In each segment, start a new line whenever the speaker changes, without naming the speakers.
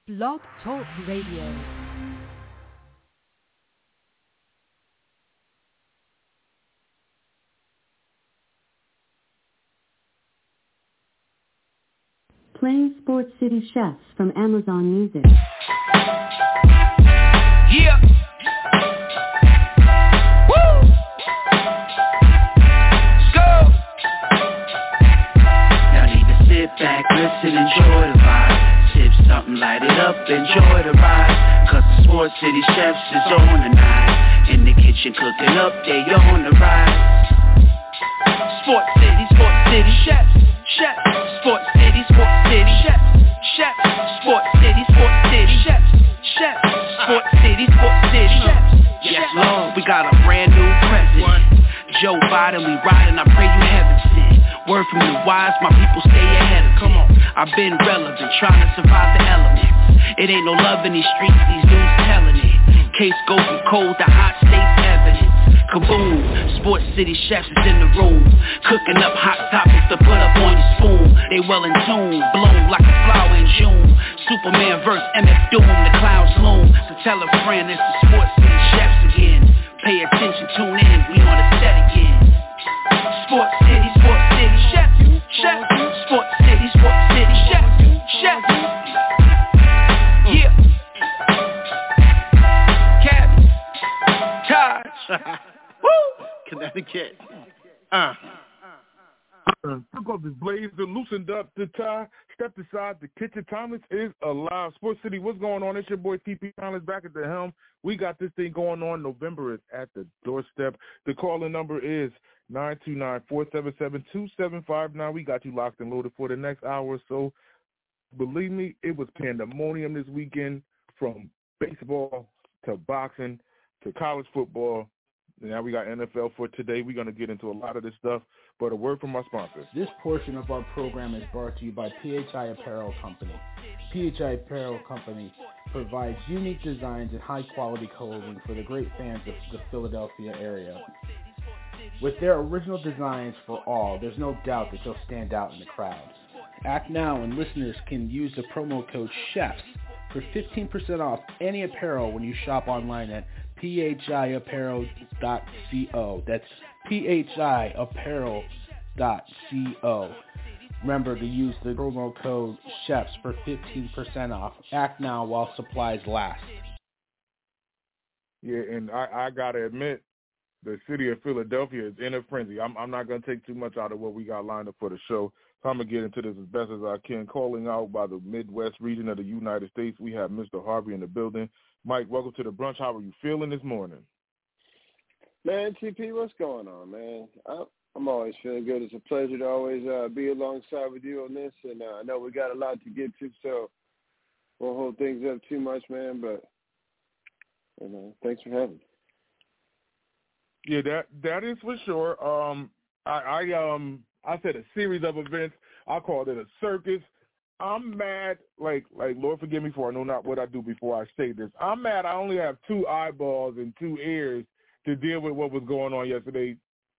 Blog Talk Radio.
Playing Sports City Chefs from Amazon Music.
Yeah. Woo. Let's go. Y'all need to sit back, listen, enjoy the vibe. Sip something, light it up, enjoy the ride. Cause the Sports City Chefs is on tonight. In the kitchen cooking up, they on the rise. Sports City Chefs. Chef, Sports City, Chef, Chef, Sports City, Chef, Chef, Sports City, Chef. Yes, Lord, we got a brand new president. Joe Biden, we riding, I pray you heaven sent. Word from the wise, my people stay ahead of. Come on, I've been relevant, trying to survive the elements. It ain't no love in these streets, these dudes telling it. Case go from cold to hot, states evidence. Kaboom, Sports City Chefs is in the room. Cooking up hot topics to put up on your spoon. They well in tune, bloom like a flower in June. Superman verse MF Doom, the clouds loom. So tell a friend it's the Sports City Chefs again. Pay attention, tune in, we on the set again. Sports City Chefs, Chef, Sports City Chefs, Chef. Yeah. Cabby, Taj. Woo! Connecticut.
Took off his blazer, loosened up the tie, stepped aside. The kitchen. Thomas is alive. Sports City, what's going on? It's your boy TP Thomas back at the helm. We got this thing going on. November is at the doorstep. The calling number is 929-477-2759. We got you locked and loaded for the next hour or so. Believe me, it was pandemonium this weekend, from baseball to boxing to college football. Now we got NFL for today. We're going to get into a lot of this stuff, but a word from our sponsor.
This portion of our program is brought to you by PHI Apparel Company. PHI Apparel Company provides unique designs and high-quality clothing for the great fans of the Philadelphia area. With their original designs for all, there's no doubt that they'll stand out in the crowds. Act now and listeners can use the promo code CHEFS for 15% off any apparel when you shop online at phiapparel.co. That's phiapparel.co. Remember to use the promo code CHEFS for 15% off. Act now while supplies last.
Yeah, and I got to admit, the city of Philadelphia is in a frenzy. I'm not going to take too much out of what we got lined up for the show. So I'm going to get into this as best as I can. Calling out by the Midwest region of the United States, we have Mr. Harvey in the building. Mike, welcome to the brunch. How are you feeling this morning?
Man, TP, what's going on, man? I'm always feeling good. It's a pleasure to always be alongside with you on this, and I know we got a lot to get to, so won't hold things up too much, man, but thanks for having me.
Yeah, that is for sure. I said a series of events. I called it a circus. I'm mad, like Lord forgive me for I know not what I do before I say this. I'm mad I only have 2 eyeballs and 2 ears to deal with what was going on yesterday.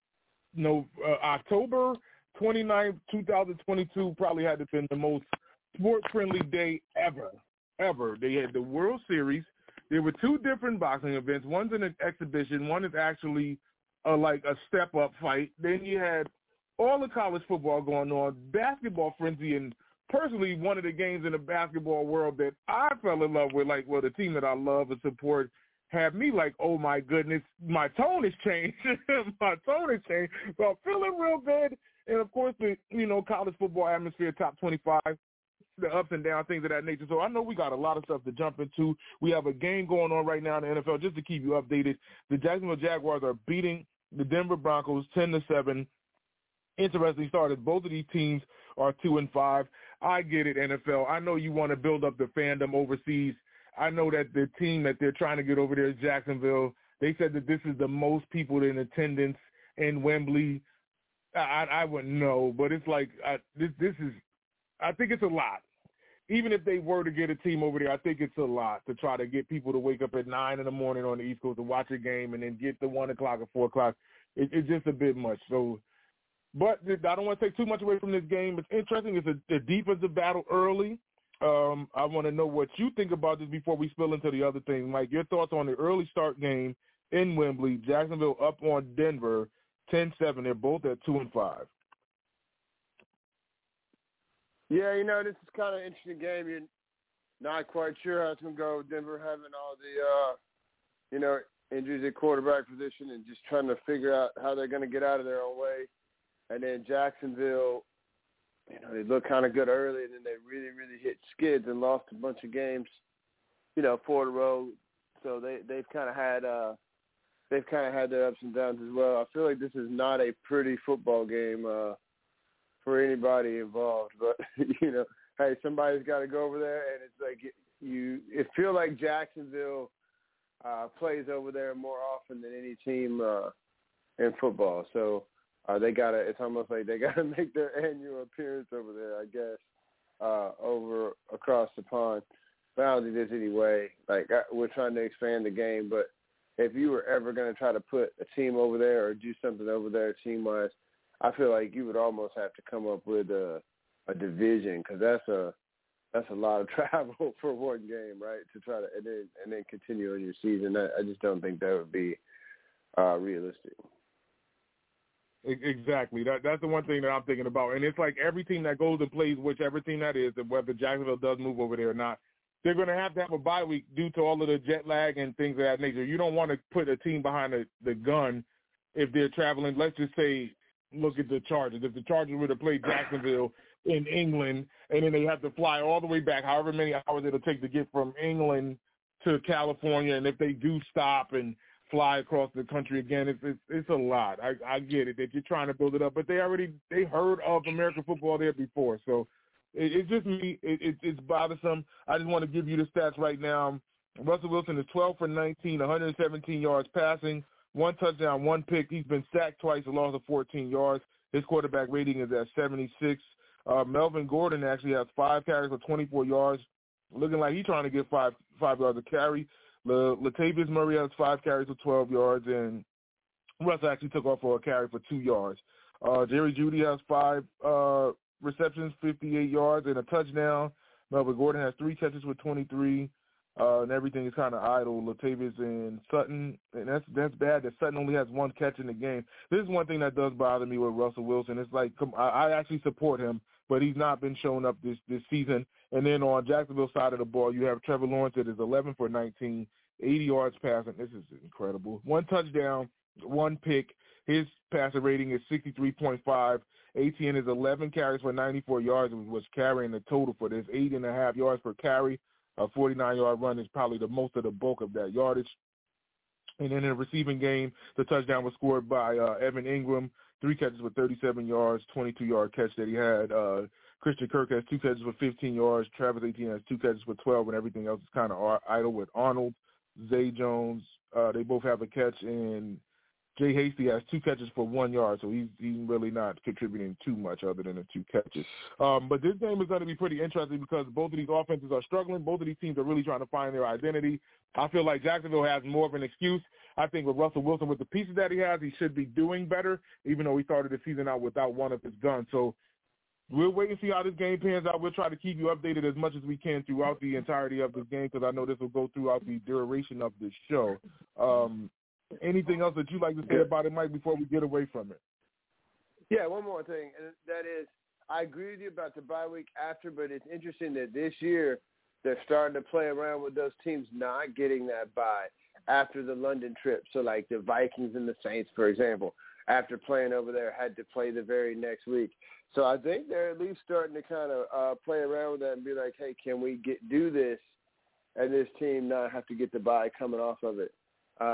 October 29th, 2022 probably had to have been the most sport-friendly day ever. They had the World Series. There were 2 different boxing events. One's an exhibition. One is actually like a step-up fight. Then you had all the college football going on, basketball frenzy, and personally one of the games in the basketball world that I fell in love with, the team that I love and support, had me like, oh, my goodness, my tone has changed. So I'm feeling real good. And, of course, the college football atmosphere, top 25, the ups and downs, things of that nature. So I know we got a lot of stuff to jump into. We have a game going on right now in the NFL. Just to keep you updated, the Jacksonville Jaguars are beating the Denver Broncos 10-7. Interesting start as both of these teams are 2-5. I get it, NFL. I know you want to build up the fandom overseas. I know that the team that they're trying to get over there is Jacksonville. They said that this is the most people in attendance in Wembley. I wouldn't know, but it's like this is. I think it's a lot. Even if they were to get a team over there, I think it's a lot to try to get people to wake up at 9 in the morning on the East Coast to watch a game and then get to 1 o'clock or 4 o'clock. It's just a bit much. So, but I don't want to take too much away from this game. It's interesting. It's a defensive battle early. I want to know what you think about this before we spill into the other things. Mike, your thoughts on the early start game in Wembley, Jacksonville up on Denver 10-7. They're both at 2-5.
Yeah, this is kind of an interesting game. You're not quite sure how it's going to go. Denver having all the, injuries at quarterback position and just trying to figure out how they're going to get out of their own way. And then Jacksonville, they looked kind of good early, and then they really, really hit skids and lost a bunch of games, 4 in a row. So they've kind of had their ups and downs as well. I feel like this is not a pretty football game for anybody involved, but hey, somebody's got to go over there, and it's like it feels like Jacksonville plays over there more often than any team in football. So it's almost like they gotta make their annual appearance over there, I guess, over across the pond. But I don't think there's any way. We're trying to expand the game, but if you were ever going to try to put a team over there or do something over there team-wise, I feel like you would almost have to come up with a division, because that's a lot of travel for one game, right? To try to and then continue on your season. I just don't think that would be realistic.
Exactly. That's the one thing that I'm thinking about. And it's like every team that goes and plays whichever team that is, and whether Jacksonville does move over there or not, they're going to have a bye week due to all of the jet lag and things of that nature. You don't want to put a team behind the gun if they're traveling. Let's just say, look at the Chargers. If the Chargers were to play Jacksonville in England, and then they have to fly all the way back, however many hours it'll take to get from England to California, and if they do stop and fly across the country again, it's a lot. I get it that you're trying to build it up, but they heard of American football there before, so it's just me. It's bothersome. I just want to give you the stats right now. Russell Wilson is 12 for 19, 117 yards passing, 1 touchdown, 1 pick. He's been sacked twice, a loss of 14 yards. His quarterback rating is at 76. Melvin Gordon actually has 5 carries for 24 yards, looking like he's trying to get 5 yards a carry. Latavius Murray has 5 carries for 12 yards, and Russ actually took off for a carry for 2 yards. Jerry Jeudy has 5 receptions, 58 yards, and a touchdown. Melvin Gordon has 3 catches for 23, and everything is kind of idle. Latavius and Sutton, and that's bad that Sutton only has 1 catch in the game. This is one thing that does bother me with Russell Wilson. It's like, I actually support him, but he's not been showing up this season. And then on Jacksonville's side of the ball, you have Trevor Lawrence that is 11 for 19, 80 yards passing. This is incredible. 1 touchdown, 1 pick. His passer rating is 63.5. ATN is 11 carries for 94 yards and was carrying the total for this, 8.5 yards per carry. A 49-yard run is probably the most of the bulk of that yardage. And then in the receiving game, the touchdown was scored by Evan Ingram, 3 catches for 37 yards, 22-yard catch that he had. Christian Kirk has 2 catches for 15 yards. Travis Etienne has 2 catches for 12, and everything else is kind of idle with Arnold, Zay Jones. They both have a catch, and Jay Hasty has 2 catches for 1 yard, so he's really not contributing too much other than the 2 catches. But this game is going to be pretty interesting because both of these offenses are struggling. Both of these teams are really trying to find their identity. I feel like Jacksonville has more of an excuse. I think with Russell Wilson, with the pieces that he has, he should be doing better, even though he started the season out without one of his guns. So we'll wait and see how this game pans out. We'll try to keep you updated as much as we can throughout the entirety of this game because I know this will go throughout the duration of the show. Anything else that you'd like to say about it, Mike, before we get away from it?
Yeah, one more thing, and that is I agree with you about the bye week after, but it's interesting that this year they're starting to play around with those teams not getting that bye after the London trip. So like the Vikings and the Saints, for example, after playing over there, had to play the very next week. So I think they're at least starting to kind of play around with that and be like, hey, can we do this and this team not have to get the bye coming off of it?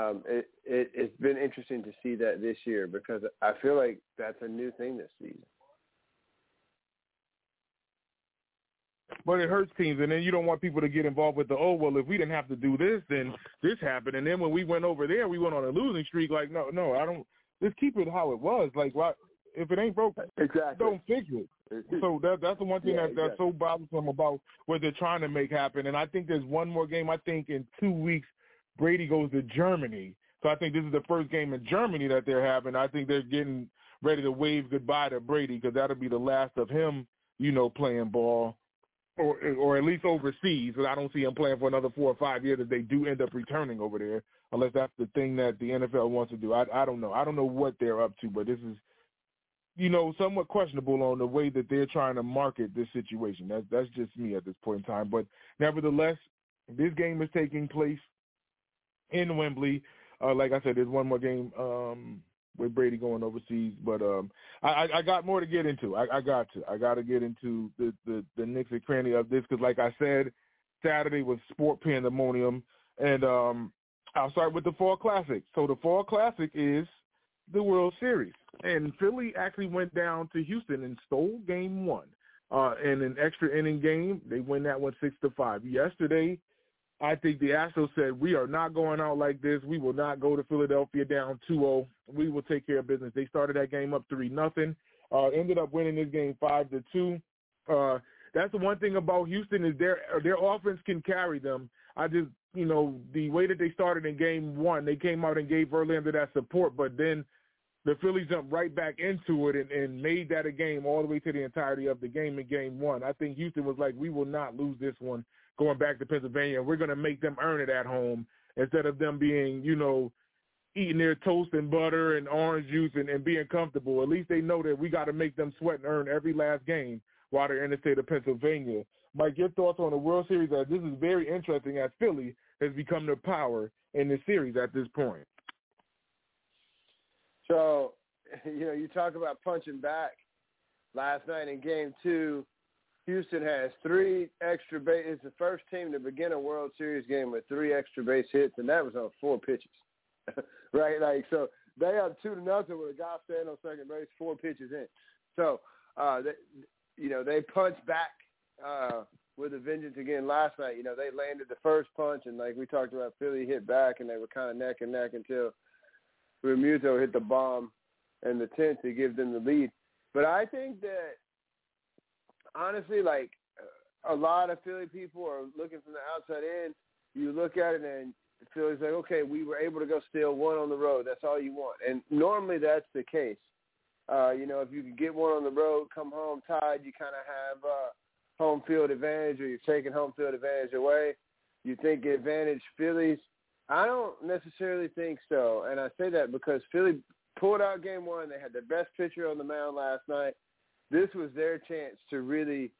It's been interesting to see that this year because I feel like that's a new thing this season.
But it hurts teams, and then you don't want people to get involved with if we didn't have to do this, then this happened. And then when we went over there, we went on a losing streak. Like, no, I don't – just keep it how it was. Like, why, if it ain't broke, don't fix it. So that's the one thing that's so bothersome about what they're trying to make happen. And I think there's one more game. I think in 2 weeks, Brady goes to Germany. So I think this is the first game in Germany that they're having. I think they're getting ready to wave goodbye to Brady because that'll be the last of him, playing ball. or at least overseas, because I don't see him playing for another 4 or 5 years if they do end up returning over there, unless that's the thing that the NFL wants to do. I don't know. I don't know what they're up to, but this is, somewhat questionable on the way that they're trying to market this situation. That's just me at this point in time. But nevertheless, this game is taking place in Wembley. Like I said, there's one more game with Brady going overseas, but I got more to get into. I got to get into the Knicks and cranny of this because, like I said, Saturday was sport pandemonium, and I'll start with the Fall Classic. So the Fall Classic is the World Series, and Philly actually went down to Houston and stole Game 1 in an extra inning game. They win that one 6-5. Yesterday, I think the Astros said, we are not going out like this. We will not go to Philadelphia down 2-0. We will take care of business. They started that game up 3-0. Ended up winning this game 5-2. That's the one thing about Houston is their offense can carry them. I just, the way that they started in Game 1, they came out and gave Verlander that support, but then the Phillies jumped right back into it and made that a game all the way to the entirety of the game in Game 1. I think Houston was like, we will not lose this one going back to Pennsylvania. We're going to make them earn it at home instead of them being, eating their toast and butter and orange juice and being comfortable. At least they know that we got to make them sweat and earn every last game while they're in the state of Pennsylvania. Mike, your thoughts on the World Series? This is very interesting as Philly has become the power in the series at this point.
So, you talk about punching back. Last night in Game 2, Houston has 3 extra base. It's the first team to begin a World Series game with 3 extra base hits, and that was on 4 pitches, right? So they have 2-0 with a guy standing on second base, 4 pitches in. So, they punched back with a vengeance again last night. They landed the first punch, and like we talked about, Philly hit back, and they were kind of neck and neck until Realmuto hit the bomb in the 10th to give them the lead. But I think that, honestly, like a lot of Philly people are looking from the outside in. You look at it and Philly's like, okay, we were able to go steal 1 on the road. That's all you want. And normally that's the case. If you can get 1 on the road, come home tied, you kind of have home field advantage, or you're taking home field advantage away. You think advantage Phillies. I don't necessarily think so. And I say that because Philly pulled out Game 1. They had the best pitcher on the mound last night. This was their chance to really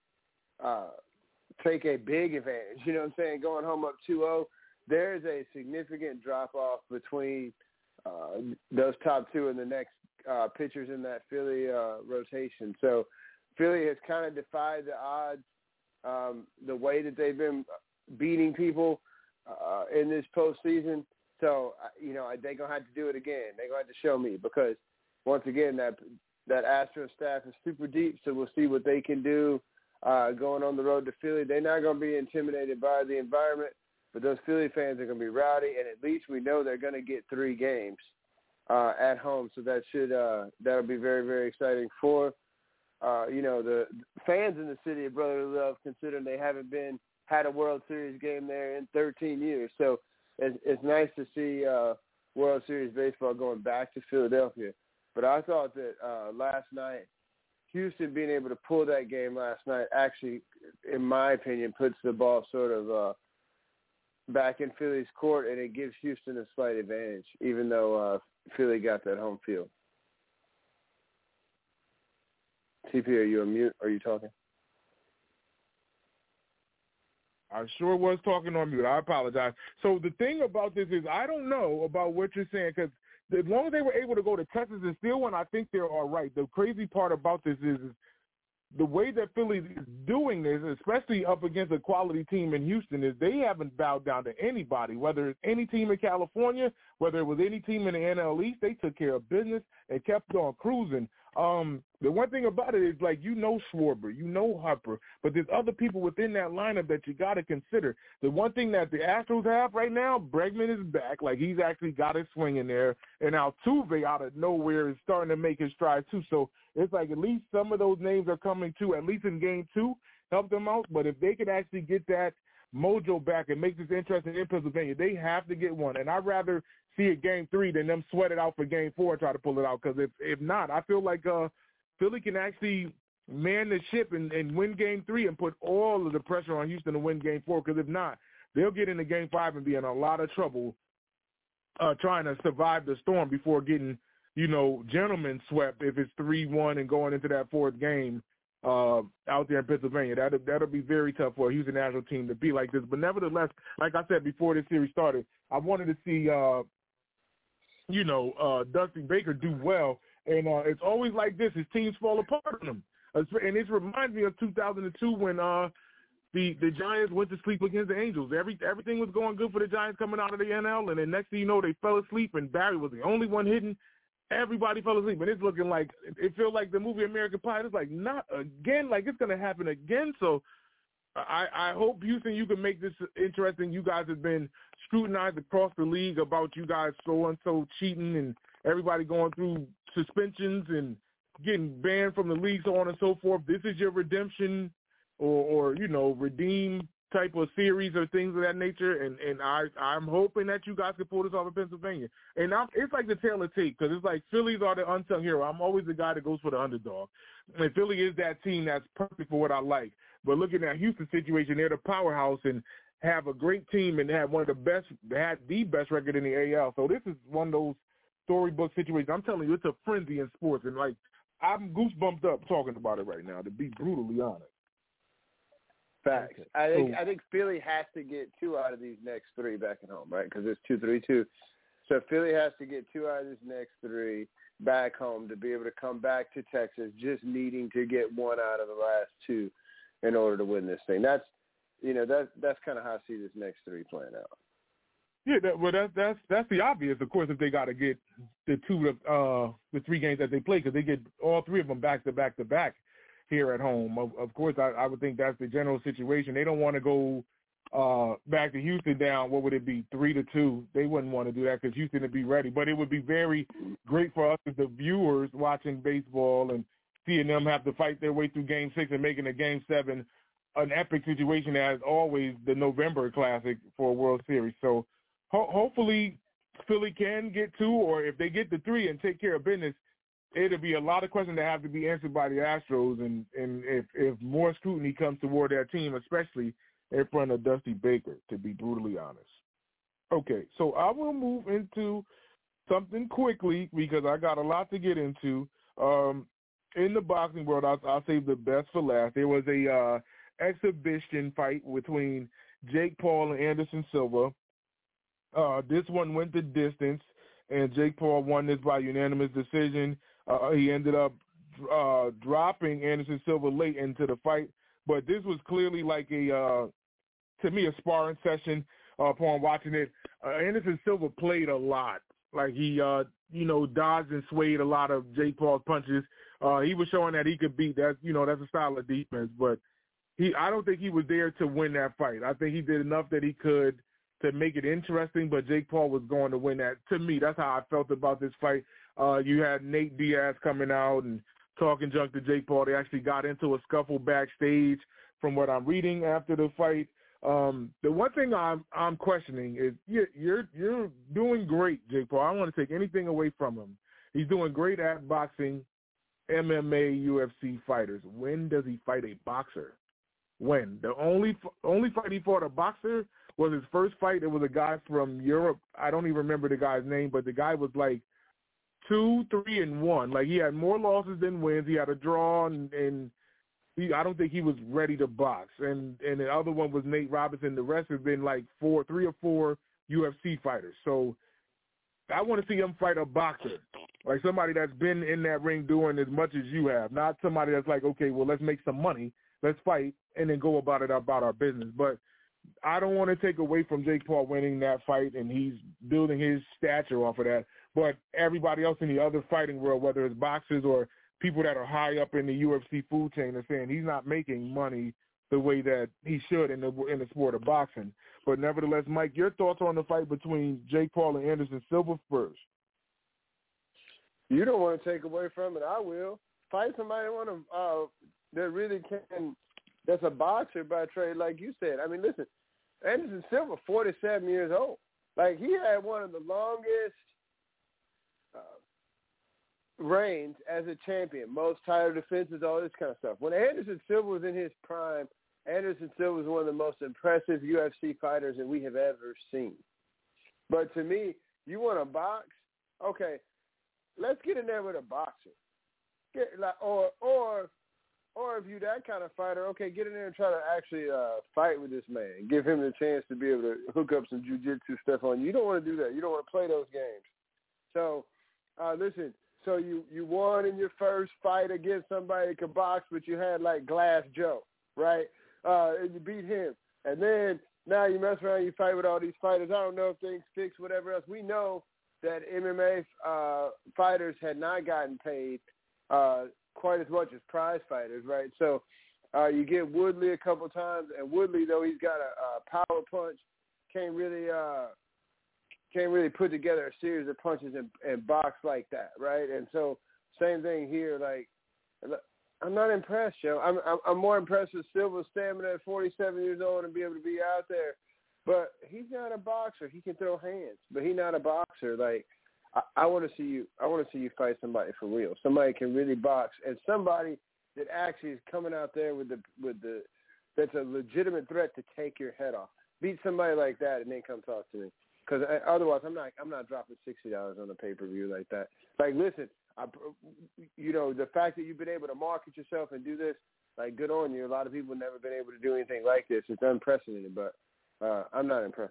take a big advantage. You know what I'm saying? Going home up 2-0, there's a significant drop-off between those top 2 and the next pitchers in that Philly rotation. So Philly has kind of defied the odds the way that they've been beating people in this postseason. So, they're going to have to do it again. They're going to have to show me because, once again, that Astros staff is super deep, so we'll see what they can do going on the road to Philly. They're not going to be intimidated by the environment, but those Philly fans are going to be rowdy, and at least we know they're going to get 3 games at home. So that'll be very, very exciting for, the fans in the city of Brotherly Love, considering they haven't had a World Series game there in 13 years. So it's nice to see World Series baseball going back to Philadelphia. But I thought that last night, Houston being able to pull that game last night actually, in my opinion, puts the ball sort of back in Philly's court, and it gives Houston a slight advantage, even though Philly got that home field. TP, are you on mute? Are you talking?
I sure was talking on mute. I apologize. So the thing about this is I don't know about what you're saying because as long as they were able to go to Texas and steal one, I think they're all right. The crazy part about this is the way that Philly is doing this, especially up against a quality team in Houston, is they haven't bowed down to anybody, whether it's any team in California, whether it was any team in the NL East. They took care of business and kept on cruising. The one thing about it is, like, Schwarber, Harper, but there's other people within that lineup that you got to consider. The one thing that the Astros have right now, Bregman is back. Like, he's actually got his swing in there. And Altuve out of nowhere is starting to make his stride, too. So it's like at least some of those names are coming, too, at least in Game 2, help them out. But if they could actually get that mojo back and make this interesting in Pennsylvania, they have to get one. And I'd rather see it Game 3 than them sweat it out for Game 4 and try to pull it out. Because if not, I feel like Philly can actually man the ship and win Game 3 and put all of the pressure on Houston to win Game 4, because if not, they'll get into Game 5 and be in a lot of trouble trying to survive the storm before getting, gentlemen swept if it's 3-1 and going into that fourth game out there in Pennsylvania. That'll be very tough for a Houston national team to be like this. But nevertheless, like I said before this series started, I wanted to see, Dusty Baker do well. And it's always like this. His teams fall apart on him. And it reminds me of 2002 when the Giants went to sleep against the Angels. Everything was going good for the Giants coming out of the NL, and then next thing you know, they fell asleep, and Barry was the only one hitting. Everybody fell asleep, and it's looking like it feels like the movie American Pie. It's like, not again, like it's going to happen again. So I hope, Houston, you can make this interesting. You guys have been scrutinized across the league about you guys so-and-so cheating and everybody going through suspensions and getting banned from the league, so on and so forth. This is your redemption or redeem type of series or things of that nature, and I'm hoping that you guys can pull this off in Pennsylvania. And it's like the tale of tape, because it's like Phillies are the unsung hero. I'm always the guy that goes for the underdog, and Philly is that team that's perfect for what I like. But looking at Houston's situation, they're the powerhouse and have a great team and have had the best record in the AL. So this is one of those storybook situations. I'm telling you, it's a frenzy in sports, and like I'm goosebumped up talking about it right now, to be brutally honest.
Facts. I think Philly has to get 2 out of these next 3 back at home, right? Because it's 2-3-2. So Philly has to get 2 out of these next 3 back home to be able to come back to Texas, just needing to get 1 out of the last 2 in order to win this thing. That's kind of how I see this next 3 playing out.
Yeah, that's the obvious. Of course, if they got to get the 3 games that they play, because they get all 3 of them back to back here at home. Of course, I would think that's the general situation. They don't want to go back to Houston down. What would it be, 3-2? They wouldn't want to do that because Houston would be ready. But it would be very great for us as the viewers watching baseball and seeing them have to fight their way through Game 6 and making a Game 7 an epic situation, as always the November Classic for a World Series. So hopefully Philly can get 2, or if they get the 3 and take care of business, it'll be a lot of questions that have to be answered by the Astros, and if more scrutiny comes toward their team, especially in front of Dusty Baker, to be brutally honest. Okay, so I will move into something quickly because I got a lot to get into. In the boxing world, I'll save the best for last. There was a exhibition fight between Jake Paul and Anderson Silva. This one went the distance, and Jake Paul won this by unanimous decision. He ended up dropping Anderson Silva late into the fight, but this was clearly like to me, a sparring session upon watching it. Anderson Silva played a lot. Like he, dodged and swayed a lot of Jake Paul's punches. He was showing that he could beat that. That's a style of defense, but I don't think he was there to win that fight. I think he did enough that he could to make it interesting, but Jake Paul was going to win that. To me, that's how I felt about this fight. You had Nate Diaz coming out and talking junk to Jake Paul. They actually got into a scuffle backstage from what I'm reading after the fight. The one thing I'm questioning is you're doing great, Jake Paul. I don't want to take anything away from him. He's doing great at boxing MMA, UFC fighters. When does he fight a boxer? When? The only fight he fought a boxer was his first fight. It was a guy from Europe. I don't even remember the guy's name, but the guy was like 2-3-1. Like he had more losses than wins. He had a draw, and I don't think he was ready to box. And the other one was Nate Robinson. The rest have been like 3 or 4 UFC fighters. So I want to see him fight a boxer, like somebody that's been in that ring doing as much as you have, not somebody that's like, okay, well, let's make some money, let's fight, and then go about our business. But I don't want to take away from Jake Paul winning that fight, and he's building his stature off of that. But everybody else in the other fighting world, whether it's boxers or people that are high up in the UFC food chain, are saying he's not making money the way that he should in the sport of boxing. But nevertheless, Mike, your thoughts on the fight between Jake Paul and Anderson Silva first?
You don't want to take away from it. I will. Fight somebody that really can. That's a boxer by trade, like you said. I mean, listen, Anderson Silva, 47 years old. Like, he had one of the longest reigns as a champion, most title defenses, all this kind of stuff. When Anderson Silva was in his prime, Anderson Silva was one of the most impressive UFC fighters that we have ever seen. But to me, you want to box? Okay, let's get in there with a boxer. Or if you're that kind of fighter, okay, get in there and try to actually fight with this man. Give him the chance to be able to hook up some jiu-jitsu stuff on you. You don't want to do that. You don't want to play those games. So, listen, so you won in your first fight against somebody that could box, but you had like Glass Joe, right? And you beat him. And then now you mess around, you fight with all these fighters. I don't know if things fix, whatever else. We know that MMA fighters had not gotten paid quite as much as prize fighters, right? So you get Woodley a couple times, and Woodley, though he's got a power punch, can't really put together a series of punches and box like that, right? And so same thing here. Like, I'm not impressed, Joe. I'm more impressed with Silva's stamina at 47 years old and be able to be out there. But he's not a boxer. He can throw hands, but he's not a boxer. Like, I want to see you. I want to see you fight somebody for real. Somebody can really box, and somebody that actually is coming out there with the that's a legitimate threat to take your head off. Beat somebody like that, and then come talk to me. Because otherwise, I'm not dropping $60 on a pay-per-view like that. Like, listen, the fact that you've been able to market yourself and do this, like, good on you. A lot of people have never been able to do anything like this. It's unprecedented, but I'm not impressed.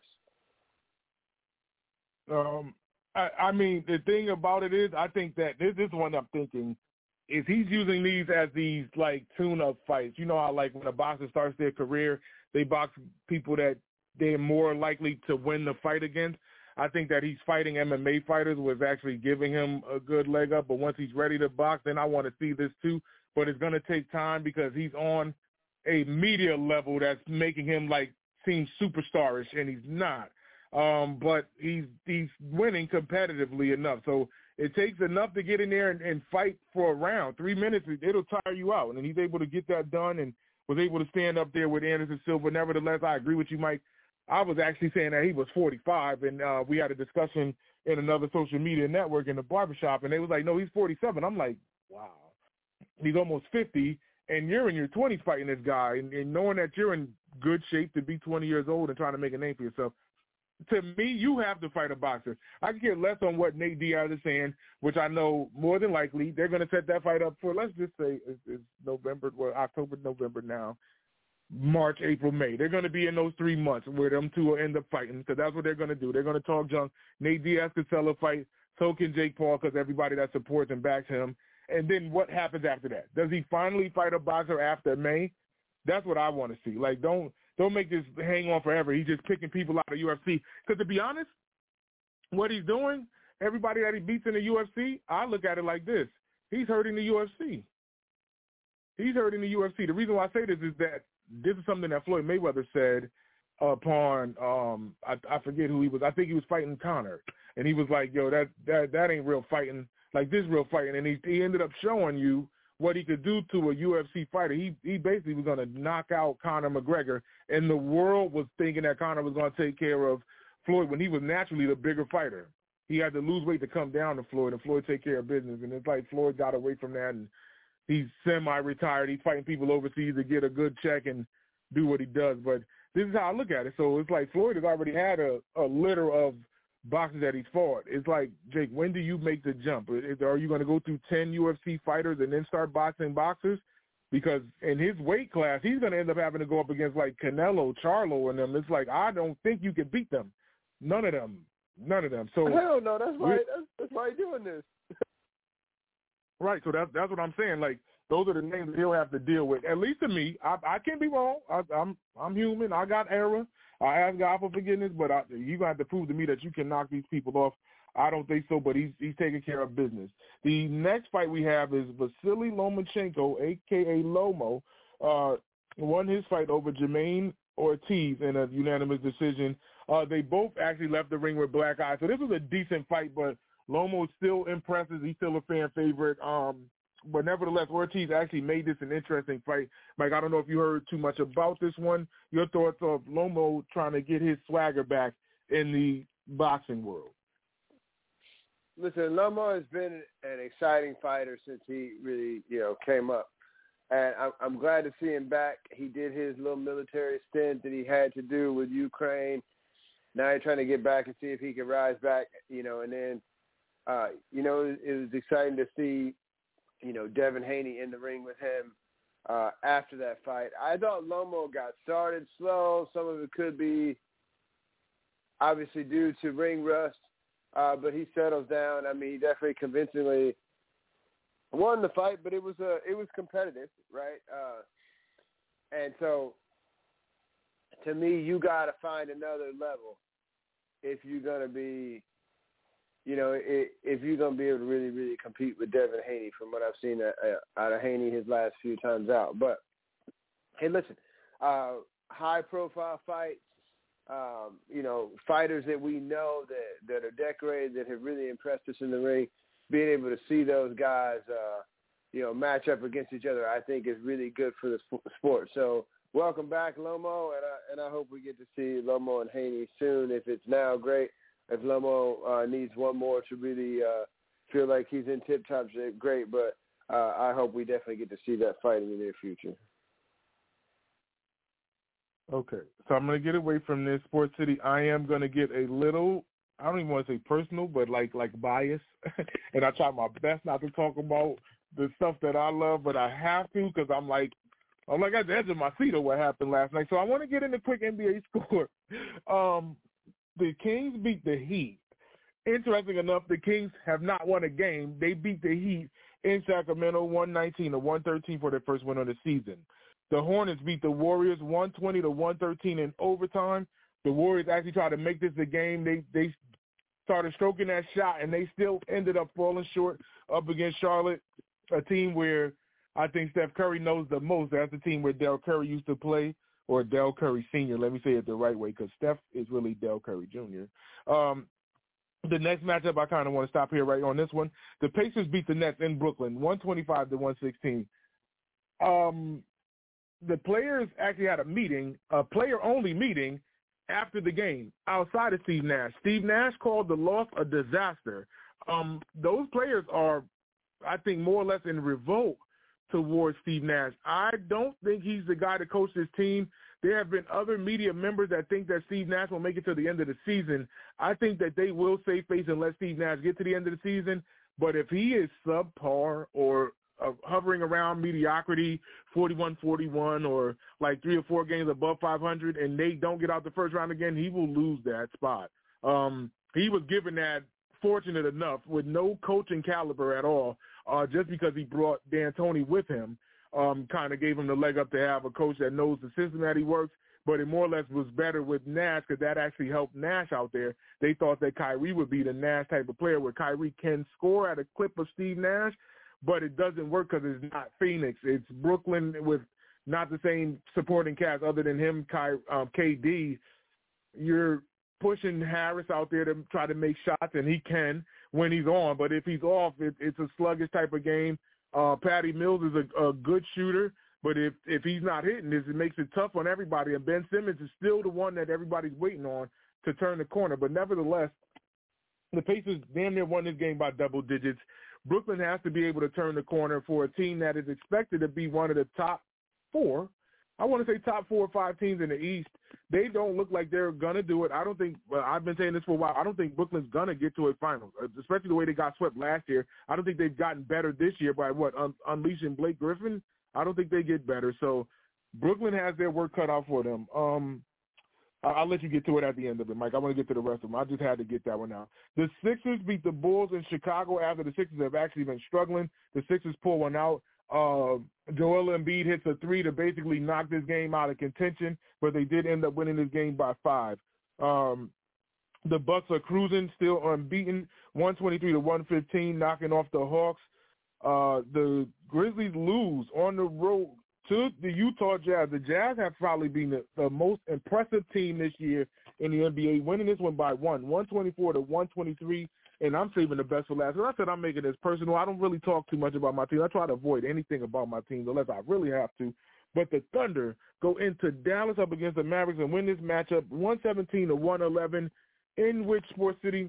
I mean, the thing about it is, I think that this is one I'm thinking is he's using these as these, like, tune-up fights. You know how, like, when a boxer starts their career, they box people that they're more likely to win the fight against. I think that he's fighting MMA fighters was actually giving him a good leg up, but once he's ready to box, then I want to see this too. But it's going to take time because he's on a media level that's making him, like, seem superstarish, and he's not. But he's winning competitively enough. So it takes enough to get in there and fight for a round. 3 minutes, it'll tire you out. And he's able to get that done and was able to stand up there with Anderson Silva. Nevertheless, I agree with you, Mike. I was actually saying that he was 45, and we had a discussion in another social media network in the barbershop, and they was like, no, he's 47. I'm like, wow. He's almost 50, and you're in your 20s fighting this guy, and knowing that you're in good shape to be 20 years old and trying to make a name for yourself. To me, you have to fight a boxer. I can care less on what Nate Diaz is saying, which I know more than likely they're going to set that fight up for, let's just say it's November, well, October, November now, March, April, May. They're going to be in those 3 months where them two will end up fighting because that's what they're going to do. They're going to talk junk. Nate Diaz could sell a fight. So can Jake Paul because everybody that supports and backs him. And then what happens after that? Does he finally fight a boxer after May? That's what I want to see. Like, don't make this hang on forever. He's just picking people out of UFC. Because to be honest, what he's doing, everybody that he beats in the UFC, I look at it like this. He's hurting the UFC. He's hurting the UFC. The reason why I say this is that this is something that Floyd Mayweather said upon, I forget who he was. I think he was fighting Conor. And he was like, yo, that ain't real fighting. Like, this real fighting. And he ended up showing you what he could do to a UFC fighter. He basically was going to knock out Conor McGregor, and the world was thinking that Conor was going to take care of Floyd when he was naturally the bigger fighter. He had to lose weight to come down to Floyd, and Floyd take care of business. And it's like Floyd got away from that, and he's semi-retired. He's fighting people overseas to get a good check and do what he does. But this is how I look at it. So it's like Floyd has already had a litter of boxers that he's fought. It's like, Jake, when do you make the jump? Are you going to go through 10 UFC fighters and then start boxing boxers? Because in his weight class, he's going to end up having to go up against like Canelo, Charlo, and them. It's like, I don't think you can beat them. None of them. So
hell no, that's why he's doing this.
Right, so that's what I'm saying. Like, those are the names he'll have to deal with. At least to me, I can't be wrong. I'm human. I got error. I ask God for forgiveness, but you're going to have to prove to me that you can knock these people off. I don't think so, but he's taking care of business. The next fight we have is Vasily Lomachenko, a.k.a. Lomo, won his fight over Jermaine Ortiz in a unanimous decision. They both actually left the ring with black eyes. So this was a decent fight, but Lomo still impresses. He's still a fan favorite. But nevertheless, Ortiz actually made this an interesting fight. Mike, I don't know if you heard too much about this one. Your thoughts of Lomo trying to get his swagger back in the boxing world?
listen, Lomo has been an exciting fighter since he really, came up. And I'm glad to see him back. He did his little military stint that he had to do with Ukraine. Now he's trying to get back and see if he can rise back, and then, it was exciting to see, Devin Haney in the ring with him after that fight. I thought Lomo got started slow. Some of it could be obviously due to ring rust, but he settles down. I mean, he definitely convincingly won the fight, but it was competitive, right? And so, to me, you got to find another level if you're gonna be, if you're gonna be able to really, really compete with Devin Haney. From what I've seen out of Haney his last few times out, but hey, listen, high-profile fights, fighters that we know that are decorated, that have really impressed us in the ring. Being able to see those guys, match up against each other, I think is really good for the sport. So welcome back, Lomo, and I hope we get to see Lomo and Haney soon. If it's now, great. If Lomo needs one more to really feel like he's in tip-top shape, great. But I hope we definitely get to see that fight in the near future.
Okay, so I'm going to get away from this, Sports City. I am going to get a little, I don't even want to say personal, but like bias. And I try my best not to talk about the stuff that I love, but I have to because I'm like at the edge of my seat of what happened last night. So I want to get into quick NBA score. The Kings beat the Heat. Interesting enough, the Kings have not won a game. They beat the Heat in Sacramento 119-113 for their first win of the season. The Hornets beat the Warriors 120-113 in overtime. The Warriors actually tried to make this a game. They started stroking that shot, and they still ended up falling short up against Charlotte, a team where I think Steph Curry knows the most. That's the team where Del Curry used to play, or Del Curry Sr., let me say it the right way, because Steph is really Del Curry Jr. The next matchup, I kind of want to stop here right on this one. The Pacers beat the Nets in Brooklyn 125-116. The players actually had a player-only meeting after the game outside of Steve Nash. Steve Nash called the loss a disaster. Those players are, I think, more or less in revolt towards Steve Nash. I don't think he's the guy to coach this team. There have been other media members that think that Steve Nash will make it to the end of the season. I think that they will save face and let Steve Nash get to the end of the season. But if he is subpar or hovering around mediocrity, 41-41, or like 3 or 4 games above 500, and they don't get out the first round again, he will lose that spot. He was given that fortunate enough with no coaching caliber at all, just because he brought D'Antoni with him, kind of gave him the leg up to have a coach that knows the system that he works, but it more or less was better with Nash because that actually helped Nash out there. They thought that Kyrie would be the Nash type of player where Kyrie can score at a clip of Steve Nash, but it doesn't work because it's not Phoenix. It's Brooklyn with not the same supporting cast other than him, KD. You're pushing Harris out there to try to make shots, and he can when he's on. But if he's off, it's a sluggish type of game. Patty Mills is a good shooter, but if he's not hitting this, it makes it tough on everybody. And Ben Simmons is still the one that everybody's waiting on to turn the corner. But nevertheless, the Pacers damn near won this game by double digits. Brooklyn has to be able to turn the corner for a team that is expected to be one of the top 4. I want to say top 4 or 5 teams in the East. They don't look like they're going to do it. I don't think I've been saying this for a while. I don't think Brooklyn's going to get to a final, especially the way they got swept last year. I don't think they've gotten better this year by unleashing Blake Griffin. I don't think they get better. So Brooklyn has their work cut out for them. I'll let you get to it at the end of it, Mike. I want to get to the rest of them. I just had to get that one out. The Sixers beat the Bulls in Chicago after the Sixers have actually been struggling. The Sixers pull one out. Joel Embiid hits a 3 to basically knock this game out of contention, but they did end up winning this game by 5. The Bucks are cruising, still unbeaten, 123-115, knocking off the Hawks. The Grizzlies lose on the road to the Utah Jazz. The Jazz have probably been the most impressive team this year in the NBA, winning this one by 124-123. And I'm saving the best for last. As I said, I'm making this personal. I don't really talk too much about my team. I try to avoid anything about my team unless I really have to. But the Thunder go into Dallas up against the Mavericks and win this matchup 117-111, in which Sports City,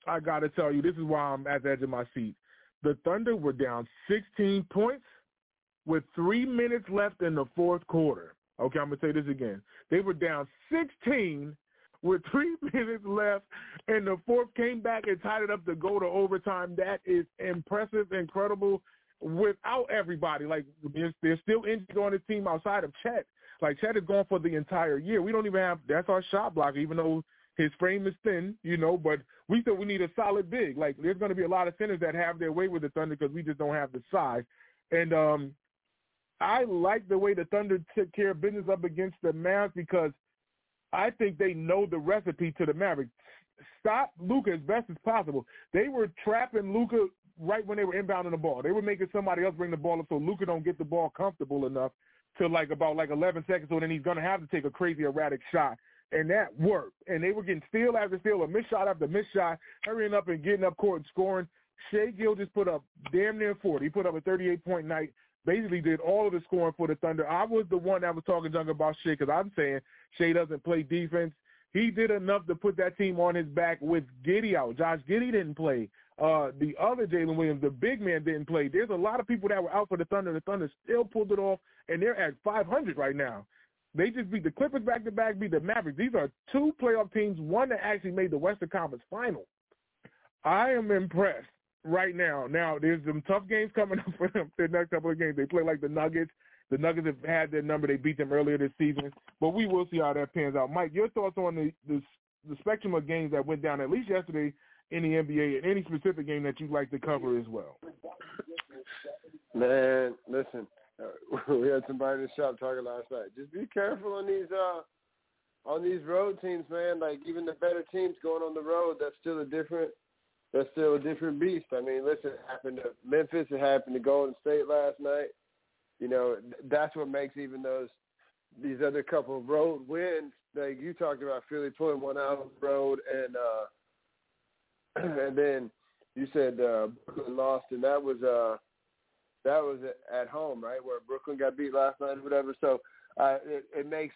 I got to tell you, this is why I'm at the edge of my seat. The Thunder were down 16 points with 3 minutes left in the fourth quarter. Okay, I'm going to say this again. They were down 16 with 3 minutes left, and the fourth came back and tied it up to go to overtime. That is impressive, incredible, without everybody. Like, there's still injuries on the team outside of Chet. Like, Chet is gone for the entire year. We don't even have – that's our shot blocker, even though his frame is thin, but we still we need a solid big. Like, there's going to be a lot of centers that have their way with the Thunder because we just don't have the size. And I like the way the Thunder took care of business up against the Mavs because I think they know the recipe to the Mavericks. Stop Luka as best as possible. They were trapping Luka right when they were inbounding the ball. They were making somebody else bring the ball up so Luka don't get the ball comfortable enough to about 11 seconds, so then he's going to have to take a crazy erratic shot. And that worked. And they were getting steal after steal, a missed shot after missed shot, hurrying up and getting up court and scoring. Shai Gilgeous put up damn near 40. He put up a 38-point night, basically did all of the scoring for the Thunder. I was the one that was talking junk about Shai because I'm saying Shai doesn't play defense. He did enough to put that team on his back with Giddey out. Josh Giddey didn't play. The other Jalen Williams, the big man, didn't play. There's a lot of people that were out for the Thunder. The Thunder still pulled it off, and they're at 500 right now. They just beat the Clippers back-to-back, beat the Mavericks. These are two playoff teams, one that actually made the Western Conference Final. I am impressed right now. Now, there's some tough games coming up for them the next couple of games. They play like the Nuggets. The Nuggets have had their number. They beat them earlier this season. But we will see how that pans out. Mike, your thoughts on the spectrum of games that went down at least yesterday in the NBA and any specific game that you'd like to cover as well?
Man, listen. We had somebody in the shop talking last night. Just be careful on these road teams, man. Like, even the better teams going on the road, that's still a different beast. I mean, listen, it happened to Memphis. It happened to Golden State last night. That's what makes even these other couple of road wins. Like you talked about, Philly pulling one out on the road, and then you said Brooklyn lost, and that was at home, right, where Brooklyn got beat last night or whatever. So it makes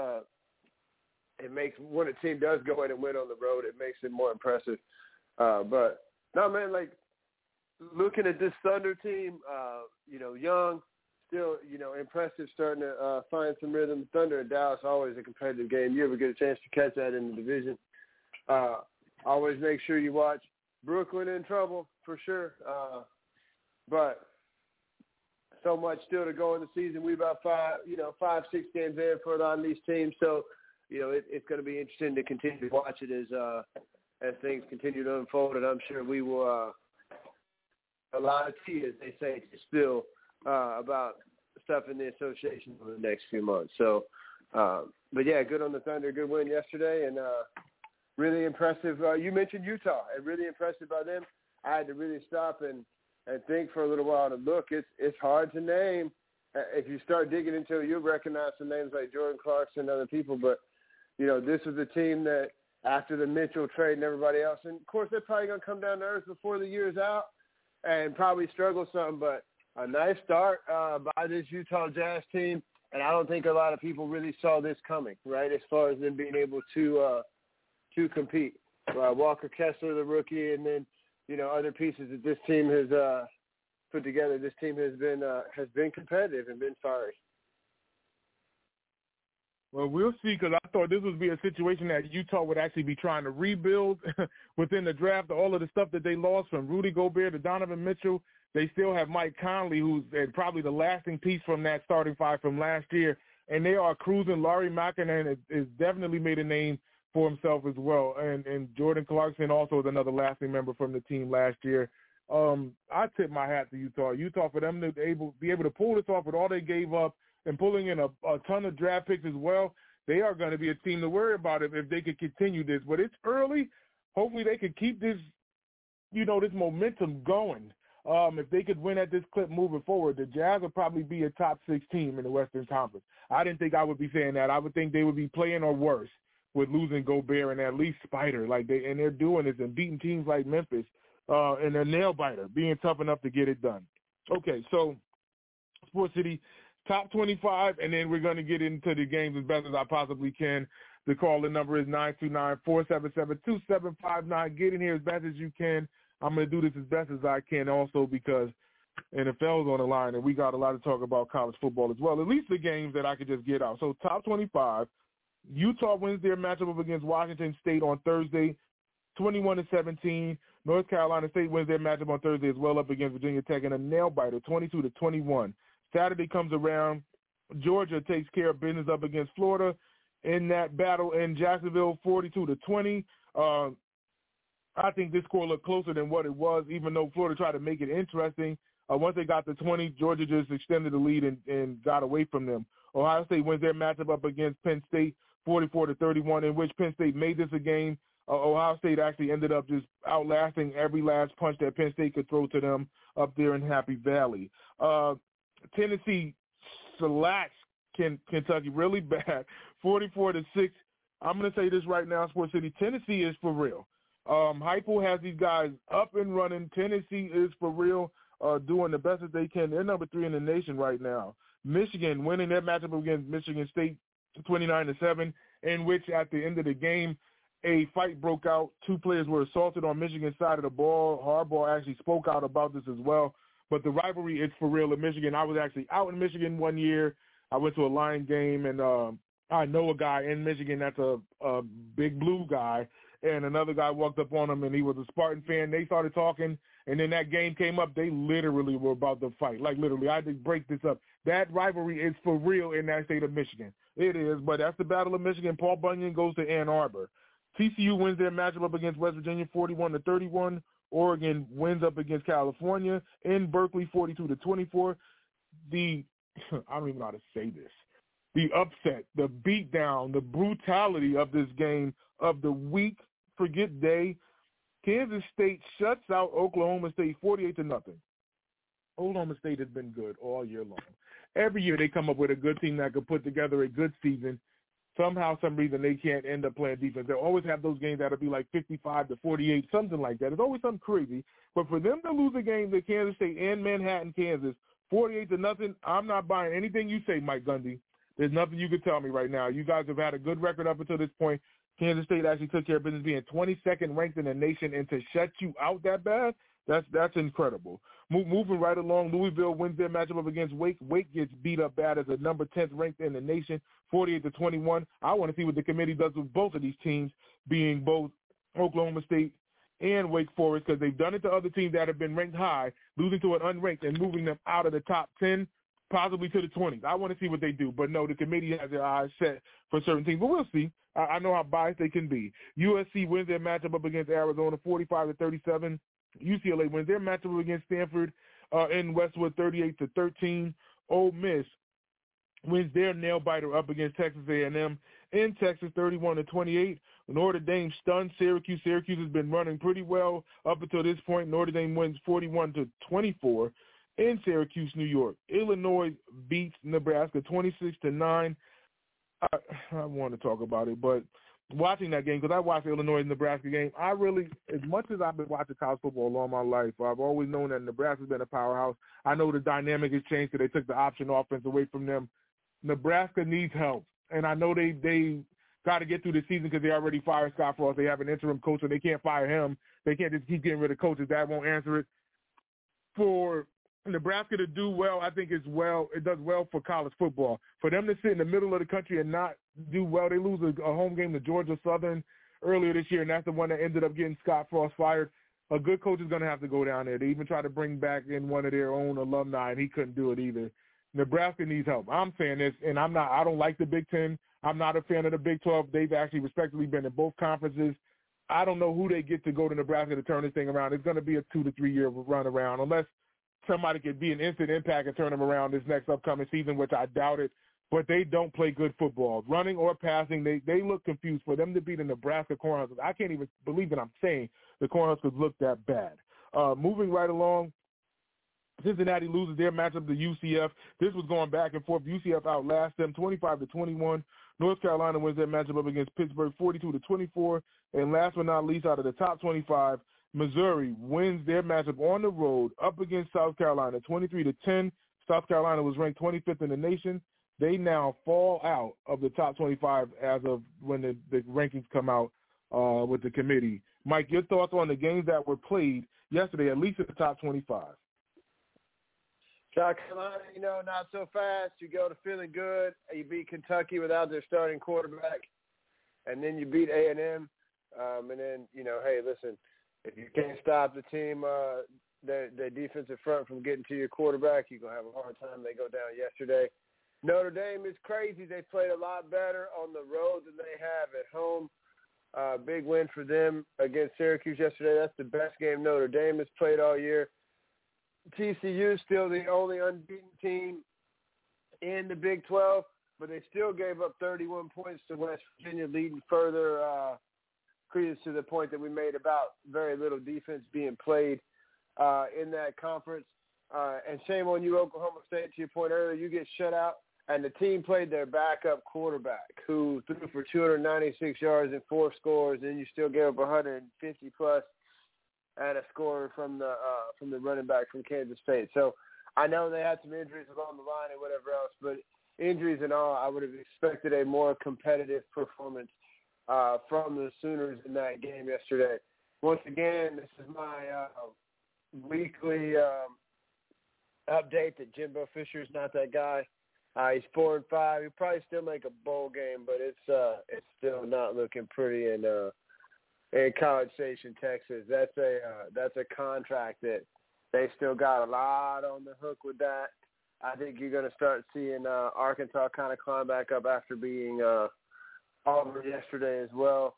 when a team does go in and win on the road, it makes it more impressive. But no, man, like looking at this Thunder team, young, still, impressive, starting to find some rhythm. Thunder and Dallas, always a competitive game. You ever get a chance to catch that in the division? Always make sure you watch Brooklyn in trouble for sure. But so much still to go in the season. We about 5, 6 games in for a lot of these teams. So, it's going to be interesting to continue to watch it as things continue to unfold. And I'm sure we will a lot of tea, as they say, to spill about stuff in the association over the next few months. So, but yeah, good on the Thunder. Good win yesterday, and really impressive. You mentioned Utah, and really impressive by them. I had to really stop and think for a little while to look. It's hard to name. If you start digging into it, you'll recognize some names like Jordan Clarkson and other people. But, this was a team that after the Mitchell trade and everybody else, and, of course, they're probably going to come down to earth before the year's out and probably struggle some. But a nice start by this Utah Jazz team, and I don't think a lot of people really saw this coming, right, as far as them being able to compete. Walker Kessler, the rookie, and then, other pieces that this team has put together. This team has been competitive and been fiery.
Well, we'll see, because I thought this would be a situation that Utah would actually be trying to rebuild within the draft. All of the stuff that they lost, from Rudy Gobert to Donovan Mitchell, they still have Mike Conley, who's probably the lasting piece from that starting five from last year. And they are cruising. Lauri Markkanen has definitely made a name for himself as well. And Jordan Clarkson also is another lasting member from the team last year. I tip my hat to Utah. Utah, for them to be able to pull this off with all they gave up and pulling in a ton of draft picks as well, they are going to be a team to worry about if they could continue this. But it's early. Hopefully they could keep this, this momentum going. If they could win at this clip moving forward, the Jazz would probably be a top 6 team in the Western Conference. I didn't think I would be saying that. I would think they would be playing or worse with losing Gobert and at least Spider. And they're doing this and beating teams like Memphis and a nail-biter, being tough enough to get it done. Okay, so Sports City, top 25, and then we're going to get into the games as best as I possibly can. The call-in number is 929-477-2759. Get in here as best as you can. I'm going to do this as best as I can also because NFL's on the line, and we got a lot to talk about college football as well, at least the games that I could just get out. So top 25, Utah wins their matchup up against Washington State on Thursday, 21-17. North Carolina State wins their matchup on Thursday as well up against Virginia Tech in a nail-biter, 22-21. Saturday comes around. Georgia takes care of business up against Florida in that battle in Jacksonville, 42-20. I think this score looked closer than what it was, even though Florida tried to make it interesting. Once they got to 20, Georgia just extended the lead and got away from them. Ohio State wins their matchup up against Penn State, 44-31, in which Penn State made this a game. Ohio State actually ended up just outlasting every last punch that Penn State could throw to them up there in Happy Valley. Tennessee slacks Kentucky really bad, 44-6. I'm going to say this right now, Sports City. Tennessee is for real. Heupel has these guys up and running. Tennessee is for real, doing the best that they can. They're number 3 in the nation right now. Michigan winning their matchup against Michigan State 29-7, in which at the end of the game, a fight broke out. 2 players were assaulted on Michigan's side of the ball. Harbaugh actually spoke out about this as well. But the rivalry is for real in Michigan. I was actually out in Michigan one year. I went to a Lion game, and I know a guy in Michigan that's a big blue guy, and another guy walked up on him, and he was a Spartan fan. They started talking, and then that game came up. They literally were about to fight. Like, literally. I had to break this up. That rivalry is for real in that state of Michigan. It is, but that's the Battle of Michigan. Paul Bunyan goes to Ann Arbor. TCU wins their matchup up against West Virginia 41-31. Oregon wins up against California in Berkeley 42-24. I don't even know how to say this. The upset, the beatdown, the brutality of this game of the week, forget day. Kansas State shuts out Oklahoma State 48-0. Oklahoma State has been good all year long. Every year they come up with a good team that could put together a good season. Somehow, some reason, they can't end up playing defense. They'll always have those games that'll be like 55-48, something like that. It's always something crazy. But for them to lose a game to Kansas State in Manhattan, Kansas, 48-0, I'm not buying anything you say, Mike Gundy. There's nothing you can tell me right now. You guys have had a good record up until this point. Kansas State actually took care of business being 22nd ranked in the nation, and to shut you out that bad, that's incredible. Moving right along, Louisville wins their matchup up against Wake. Wake gets beat up bad as a number 10th ranked in the nation, 48-21. I want to see what the committee does with both of these teams, being both Oklahoma State and Wake Forest, because they've done it to other teams that have been ranked high, losing to an unranked and moving them out of the top 10, possibly to the 20s. I want to see what they do. But, no, the committee has their eyes set for certain teams. But we'll see. I know how biased they can be. USC wins their matchup up against Arizona 45-37. UCLA wins their matchup against Stanford in Westwood 38-13. Ole Miss wins their nail-biter up against Texas A&M in Texas 31-28. Notre Dame stuns Syracuse. Syracuse has been running pretty well up until this point. Notre Dame wins 41-24 in Syracuse, New York. Illinois beats Nebraska 26-9. I want to talk about it, but watching that game, because I watched the Illinois-Nebraska game, I really, as much as I've been watching college football all my life, I've always known that Nebraska's been a powerhouse. I know the dynamic has changed because they took the option offense away from them. Nebraska needs help, and I know they got to get through the season because they already fired Scott Frost. They have an interim coach, and they can't fire him. They can't just keep getting rid of coaches. That won't answer it. For Nebraska to do well, I think it does well for college football. For them to sit in the middle of the country and not do well, they lose a home game to Georgia Southern earlier this year, and that's the one that ended up getting Scott Frost fired. A good coach is going to have to go down there. They even tried to bring back in one of their own alumni, and he couldn't do it either. Nebraska needs help. I'm saying this, and I don't like the Big Ten. I'm not a fan of the Big 12. They've actually respectively been in both conferences. I don't know who they get to go to Nebraska to turn this thing around. It's going to be a 2 to 3 year run around, unless somebody could be an instant impact and turn them around this next upcoming season, which I doubt it. But they don't play good football. Running or passing, they look confused. For them to beat the Nebraska Cornhuskers, I can't even believe that I'm saying the Cornhuskers look that bad. Moving right along, Cincinnati loses their matchup to UCF. This was going back and forth. UCF outlasts them 25-21. North Carolina wins their matchup up against Pittsburgh 42-24. And last but not least, out of the top 25, Missouri wins their matchup on the road up against South Carolina 23-10. South Carolina was ranked 25th in the nation. they now fall out of the top 25 as of when the rankings come out with the committee. Mike, your thoughts on the games that were played yesterday, at least at the top 25?
South Carolina, not so fast. You go to feeling good. You beat Kentucky without their starting quarterback, and then you beat A&M. And then, hey, listen, if you can't stop the team, their defensive front from getting to your quarterback, you're going to have a hard time. They go down yesterday. Notre Dame is crazy. They played a lot better on the road than they have at home. Big win for them against Syracuse yesterday. That's the best game Notre Dame has played all year. TCU is still the only unbeaten team in the Big 12, but they still gave up 31 points to West Virginia, leading further credence to the point that we made about very little defense being played in that conference. And shame on you, Oklahoma State, to your point earlier, you get shut out. And the team played their backup quarterback who threw for 296 yards and 4 scores, and you still gave up 150-plus and a score from the running back from Kansas State. So I know they had some injuries along the line and whatever else, but injuries and all, I would have expected a more competitive performance from the Sooners in that game yesterday. Once again, this is my weekly update that Jimbo Fisher's not that guy. He's 4-5. He'll probably still make a bowl game, but it's still not looking pretty in College Station, Texas. That's a contract that they still got a lot on the hook with that. I think you're going to start seeing Arkansas kind of climb back up after being Auburn yesterday as well.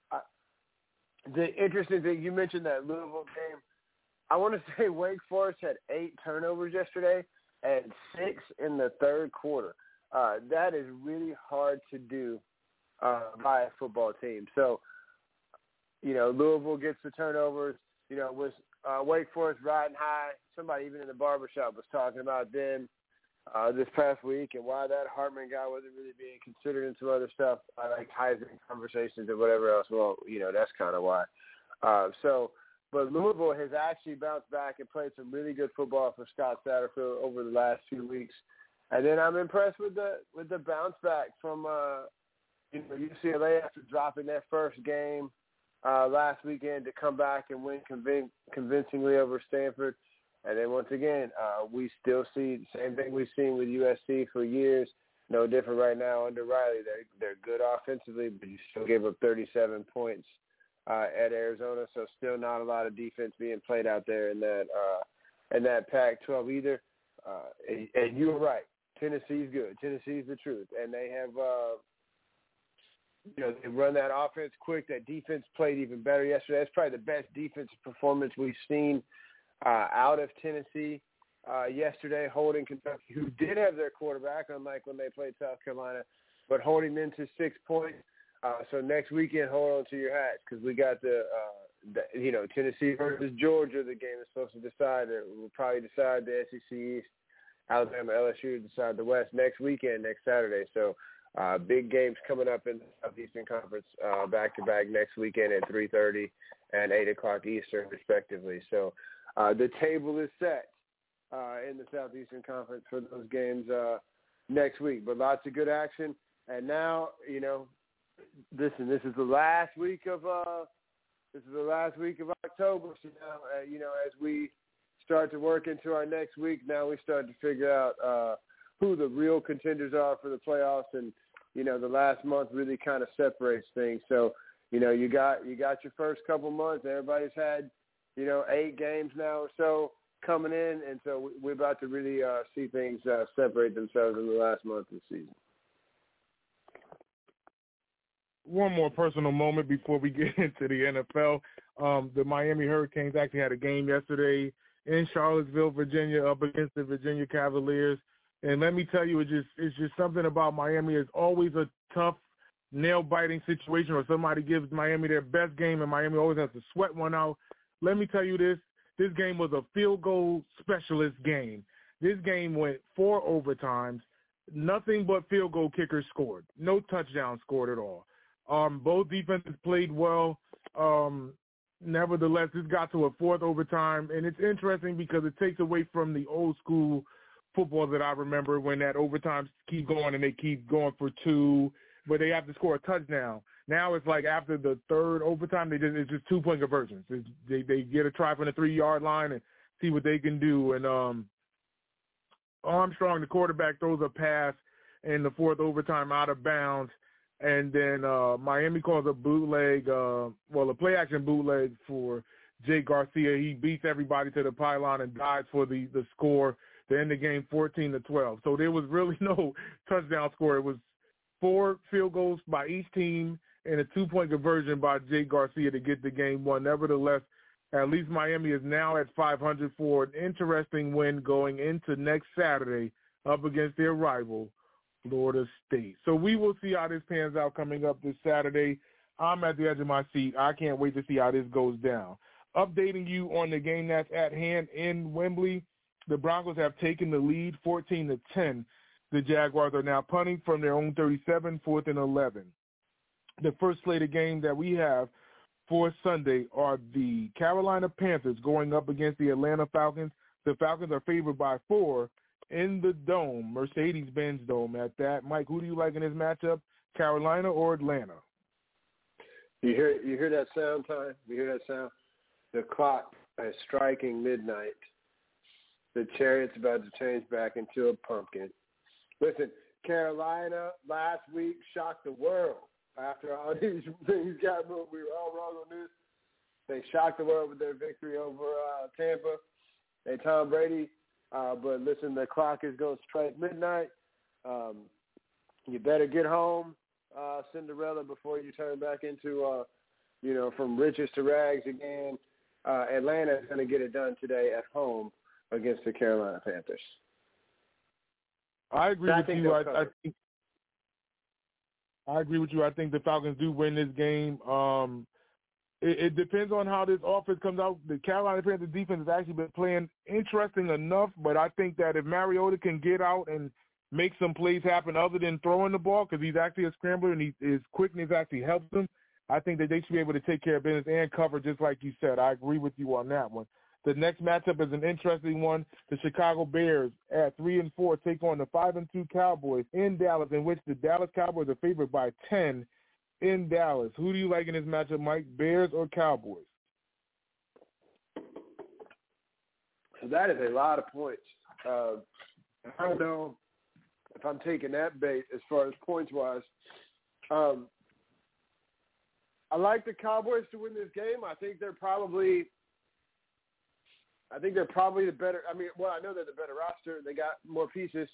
The interesting thing, you mentioned that Louisville game. I want to say Wake Forest had 8 turnovers yesterday and 6 in the third quarter. That is really hard to do by a football team. So, Louisville gets the turnovers. With Wake Forest riding high. Somebody even in the barbershop was talking about them this past week and why that Hartman guy wasn't really being considered and some other stuff, like Heisman conversations and whatever else. Well, that's kind of why. But Louisville has actually bounced back and played some really good football for Scott Satterfield over the last few weeks. And then I'm impressed with the bounce back from UCLA after dropping their first game last weekend to come back and win convincingly over Stanford. And then once again, we still see the same thing we've seen with USC for years. No different right now under Riley. They're good offensively, but you still gave up 37 points at Arizona, so still not a lot of defense being played out there in that Pac-12 either. And you were right. Tennessee's good. Tennessee's the truth. And they have, they run that offense quick. That defense played even better yesterday. That's probably the best defensive performance we've seen out of Tennessee yesterday, holding Kentucky, who did have their quarterback, unlike when they played South Carolina, but holding them to 6 points. So next weekend, hold on to your hats because we got the Tennessee versus Georgia. The game is supposed to decide. We'll probably decide the SEC East. Alabama, LSU decide the West next weekend, next Saturday. So big games coming up in the Southeastern Conference back-to-back next weekend at 3:30 and 8 o'clock Eastern, respectively. So the table is set in the Southeastern Conference for those games next week. But lots of good action. And now, listen, this is the last week of October. So now, as we start to work into our next week, now we start to figure out who the real contenders are for the playoffs, and the last month really kind of separates things. So you got your first couple months. Everybody's had 8 games now or so coming in, and so we're about to really see things separate themselves in the last month of the season.
One more personal moment before we get into the NFL. The Miami Hurricanes actually had a game yesterday in Charlottesville, Virginia, up against the Virginia Cavaliers. And let me tell you, it's just something about Miami. It's always a tough, nail-biting situation where somebody gives Miami their best game and Miami always has to sweat one out. Let me tell you this game was a field goal specialist game. This game went 4 overtimes. Nothing but field goal kickers scored. No touchdowns scored at all. Both defenses played well. Nevertheless, this got to a 4th overtime, and it's interesting because it takes away from the old school football that I remember when that overtime keep going and they keep going for two, but they have to score a touchdown. Now it's like after the third overtime, it's just 2-point conversions. They get a try from the 3-yard line and see what they can do. And Armstrong, the quarterback, throws a pass in the fourth overtime out of bounds. And then Miami calls a bootleg, a play-action bootleg for Jake Garcia. He beats everybody to the pylon and dives for the score to end the game 14-12. So there was really no touchdown score. It was 4 field goals by each team and a 2-point conversion by Jake Garcia to get the game won. Nevertheless, at least Miami is now at 500 for an interesting win going into next Saturday up against their rival, Florida State. So we will see how this pans out coming up this Saturday. I'm at the edge of my seat. I can't wait to see how this goes down. Updating you on the game that's at hand in Wembley, the Broncos have taken the lead 14-10. The Jaguars are now punting from their own 37, 4th and 11. The first slated game that we have for Sunday are the Carolina Panthers going up against the Atlanta Falcons. The Falcons are favored by 4 in the Dome, Mercedes-Benz Dome at that. Mike, who do you like in this matchup, Carolina or Atlanta?
You hear that sound, Ty? You hear that sound? The clock is striking midnight. The chariot's about to change back into a pumpkin. Listen, Carolina last week shocked the world. After all these things got moved, we were all wrong on this. They shocked the world with their victory over Tampa. They Tom Brady. But listen, the clock is going to strike midnight. You better get home, Cinderella, before you turn back into, from riches to rags again. Atlanta is going to get it done today at home against the Carolina Panthers.
I agree with you. I agree with you. I think the Falcons do win this game. It depends on how this offense comes out. The Carolina Panthers defense has actually been playing interesting enough, but I think that if Mariota can get out and make some plays happen other than throwing the ball, because he's actually a scrambler and his quickness actually helps them, I think that they should be able to take care of business and cover just like you said. I agree with you on that one. The next matchup is an interesting one. The Chicago Bears at 3-4 take on the 5-2 Cowboys in Dallas, in which the Dallas Cowboys are favored by 10 in Dallas. Who do you like in this matchup, Mike, Bears or Cowboys?
So that is a lot of points. I don't know if I'm taking that bait as far as points-wise. I like the Cowboys to win this game. I think they're probably the better. I know they're the better roster. They got more pieces.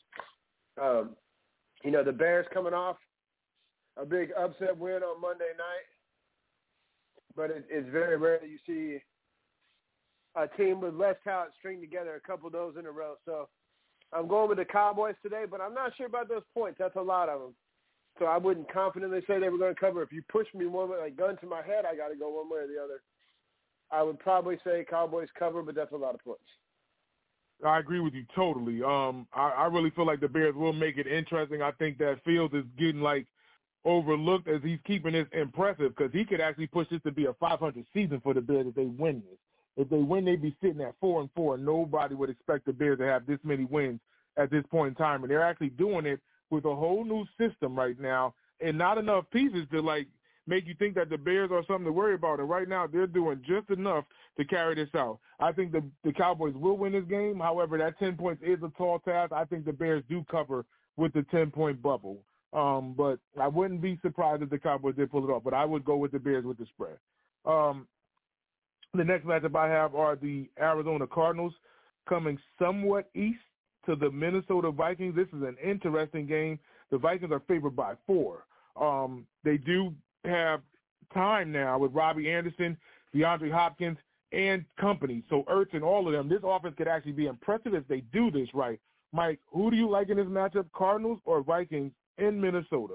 The Bears coming off a big upset win on Monday night. But it's very rare that you see a team with less talent string together a couple of those in a row. So I'm going with the Cowboys today, but I'm not sure about those points. That's a lot of them. So I wouldn't confidently say they were going to cover. If you push me one way, like gun to my head, I got to go one way or the other. I would probably say Cowboys cover, but that's a lot of points.
I agree with you totally. I really feel like the Bears will make it interesting. I think that Fields is getting overlooked as he's keeping this impressive, because he could actually push this to be a 500 season for the Bears if they win this. If they win, they'd be sitting at 4-4, and nobody would expect the Bears to have this many wins at this point in time. And they're actually doing it with a whole new system right now, and not enough pieces to make you think that the Bears are something to worry about. And right now they're doing just enough to carry this out. I think the Cowboys will win this game. However, that 10 points is a tall task. I think the Bears do cover with the 10-point bubble. But I wouldn't be surprised if the Cowboys did pull it off. But I would go with the Bears with the spread. The next matchup I have are the Arizona Cardinals coming somewhat east to the Minnesota Vikings. This is an interesting game. The Vikings are favored by 4. They do have time now with Robbie Anderson, DeAndre Hopkins, and company. So Ertz and all of them, this offense could actually be impressive if they do this right. Mike, who do you like in this matchup, Cardinals or Vikings in Minnesota?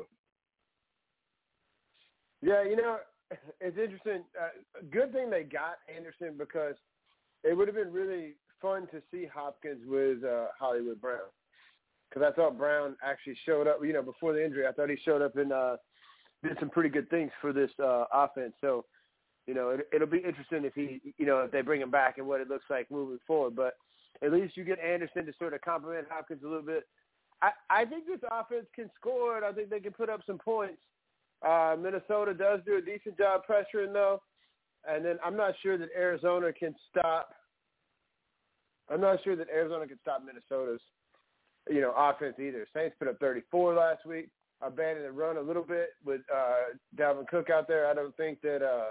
Yeah, it's interesting. Good thing they got Anderson, because it would have been really fun to see Hopkins with Hollywood Brown, because I thought Brown actually showed up, before the injury. I thought he showed up and did some pretty good things for this offense. So, it'll be interesting if if they bring him back and what it looks like moving forward. But At least you get Anderson to sort of complement Hopkins a little bit. I think this offense can score, and I think they can put up some points. Minnesota does do a decent job pressuring, though. And then I'm not sure that Arizona can stop. I'm not sure that Arizona can stop Minnesota's, offense either. Saints put up 34 last week. Abandoned the run a little bit with Dalvin Cook out there. I don't think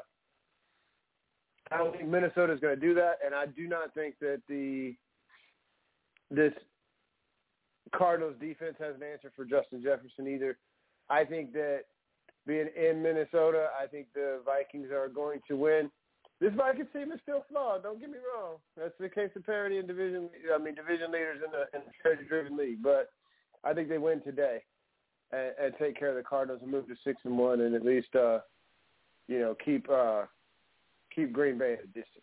Minnesota's going to do that, and I do not think that this Cardinals defense has an answer for Justin Jefferson either. I think that being in Minnesota, I think the Vikings are going to win. This Vikings team is still flawed. Don't get me wrong. That's the case of parity in division leaders in the parity-driven league. But I think they win today and take care of the Cardinals and move to 6-1 and at least keep Green Bay at a distance.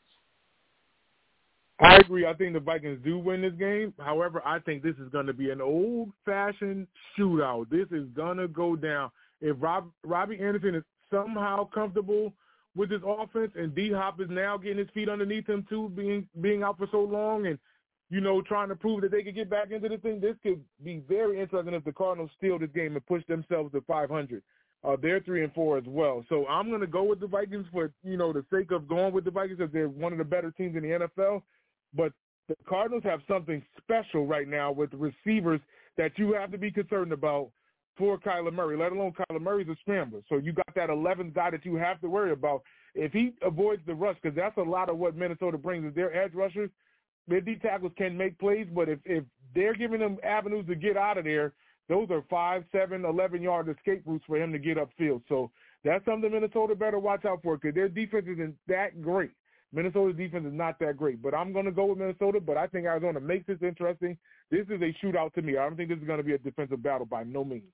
I agree. I think the Vikings do win this game. However, I think this is going to be an old-fashioned shootout. This is going to go down. If Robbie Anderson is somehow comfortable with his offense and D-Hop is now getting his feet underneath him too, being out for so long and, trying to prove that they could get back into this thing, this could be very interesting if the Cardinals steal this game and push themselves to 500. They're 3-4 as well. So I'm going to go with the Vikings for, the sake of going with the Vikings because they're one of the better teams in the NFL. But the Cardinals have something special right now with receivers that you have to be concerned about for Kyler Murray, let alone Kyler Murray's a scrambler. So you got that 11th guy that you have to worry about. If he avoids the rush, because that's a lot of what Minnesota brings is their edge rushers, their D tackles can make plays, but if they're giving them avenues to get out of there, those are 5, 7, 11-yard escape routes for him to get upfield. So that's something Minnesota better watch out for because their defense isn't that great. Minnesota's defense is not that great, but I'm going to go with Minnesota, but I think Arizona makes this interesting. This is a shootout to me. I don't think this is going to be a defensive battle by no means.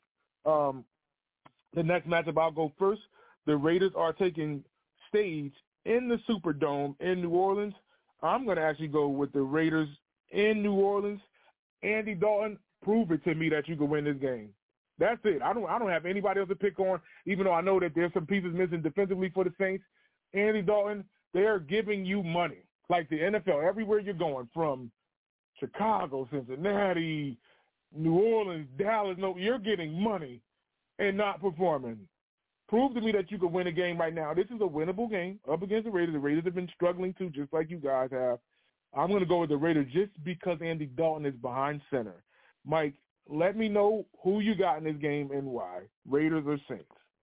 The next matchup, I'll go first. The Raiders are taking stage in the Superdome in New Orleans. I'm going to actually go with the Raiders in New Orleans. Andy Dalton, prove it to me that you can win this game. That's it. I don't have anybody else to pick on, even though I know that there's some pieces missing defensively for the Saints. Andy Dalton, they're giving you money. Like the NFL, everywhere you're going, from Chicago, Cincinnati, New Orleans, Dallas, no, you're getting money and not performing. Prove to me that you can win a game right now. This is a winnable game up against the Raiders. The Raiders have been struggling too, just like you guys have. I'm going to go with the Raiders just because Andy Dalton is behind center. Mike, let me know who you got in this game and why, Raiders or Saints.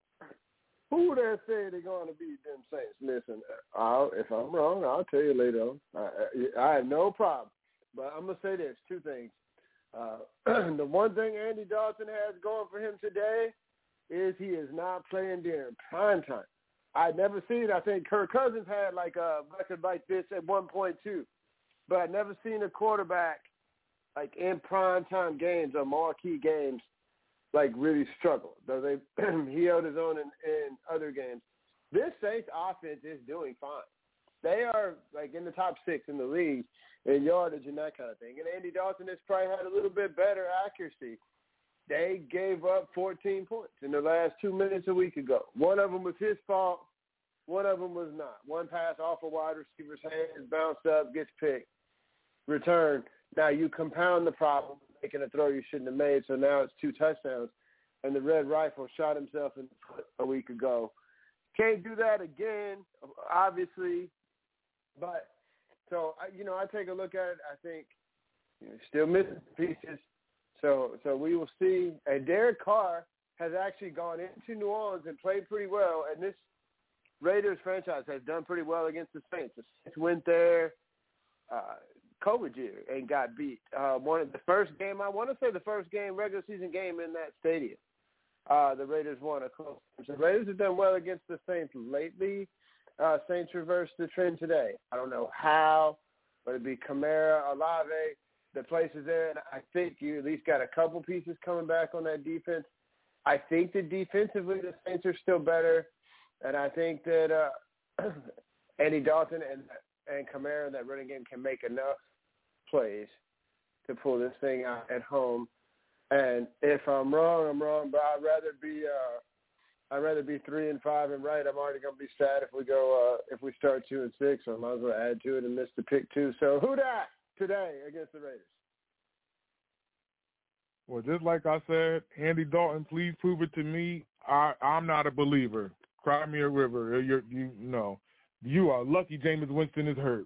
Who there say they're going to beat them Saints? Listen, if I'm wrong, I'll tell you later on. I have no problem. But I'm going to say this, two things. The one thing Andy Dalton has going for him today is he is not playing during prime time. I've never seen, I think Kirk Cousins had like a record like this at 1.2, but I've never seen a quarterback like in prime time games or marquee games like really struggle. Though he held his own in other games. This Saints offense is doing fine. They are like in the top 6 in the league in yardage and that kind of thing. And Andy Dalton has probably had a little bit better accuracy. They gave up 14 points in the last 2 minutes a week ago. One of them was his fault. One of them was not. One pass off a wide receiver's hands, bounced up, gets picked, returned. Now you compound the problem, making a throw you shouldn't have made, so now it's 2 touchdowns. And the Red Rifle shot himself in the foot a week ago. Can't do that again, obviously. But, so, I take a look at it. I think still missing pieces. So we will see. And Derek Carr has actually gone into New Orleans and played pretty well. And this Raiders franchise has done pretty well against the Saints. The Saints went there COVID year and got beat. One of the first game, I want to say the first game, regular season game in that stadium. The Raiders won a close game. So the Raiders have done well against the Saints lately. Saints reversed the trend today. I don't know how, but it'd be Kamara, Olave, the places there. And I think you at least got a couple pieces coming back on that defense. I think that defensively the Saints are still better. And I think that Andy Dalton and Kamara in that running game can make enough plays to pull this thing out at home. And if I'm wrong, I'm wrong. But I'd rather be 3-5 and right. I'm already gonna be sad if we start 2-6. So I might as well add to it and miss the pick too. So who dat? today against the Raiders?
Well, just like I said, Andy Dalton, please prove it to me. I'm not a believer. Cry me a river. You are lucky Jameis Winston is hurt.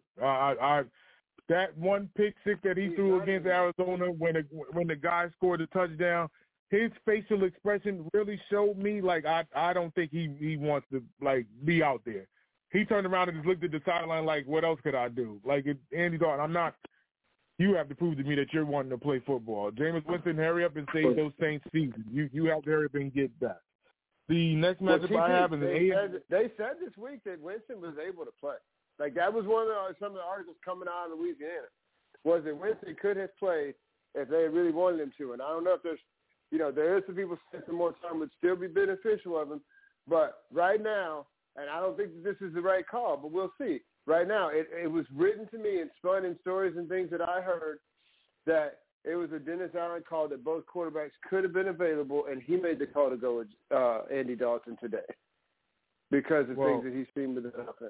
That one pick six that he threw against Arizona when the guy scored the touchdown, his facial expression really showed me like I don't think he wants to like be out there. He turned around and just looked at the sideline like, what else could I do? Like, Andy Dalton, you have to prove to me that you're wanting to play football. Jameis Winston, hurry up and save those Saints season. You have to hurry up and get that. The next matchup I have is
they said this week that Winston was able to play. Like, that was some of the articles coming out of Louisiana, was that Winston could have played if they really wanted him to. And I don't know if there is some people saying some more time would still be beneficial of him. But right now, and I don't think that this is the right call, but we'll see. Right now, it was written to me and spun in stories and things that I heard that it was a Dennis Allen call that both quarterbacks could have been available, and he made the call to go with Andy Dalton today because of things that he's seen with the offense.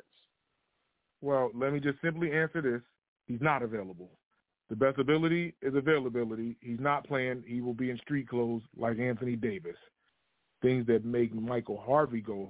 Well, let me just simply answer this. He's not available. The best ability is availability. He's not playing. He will be in street clothes like Anthony Davis, things that make Michael Harvey go,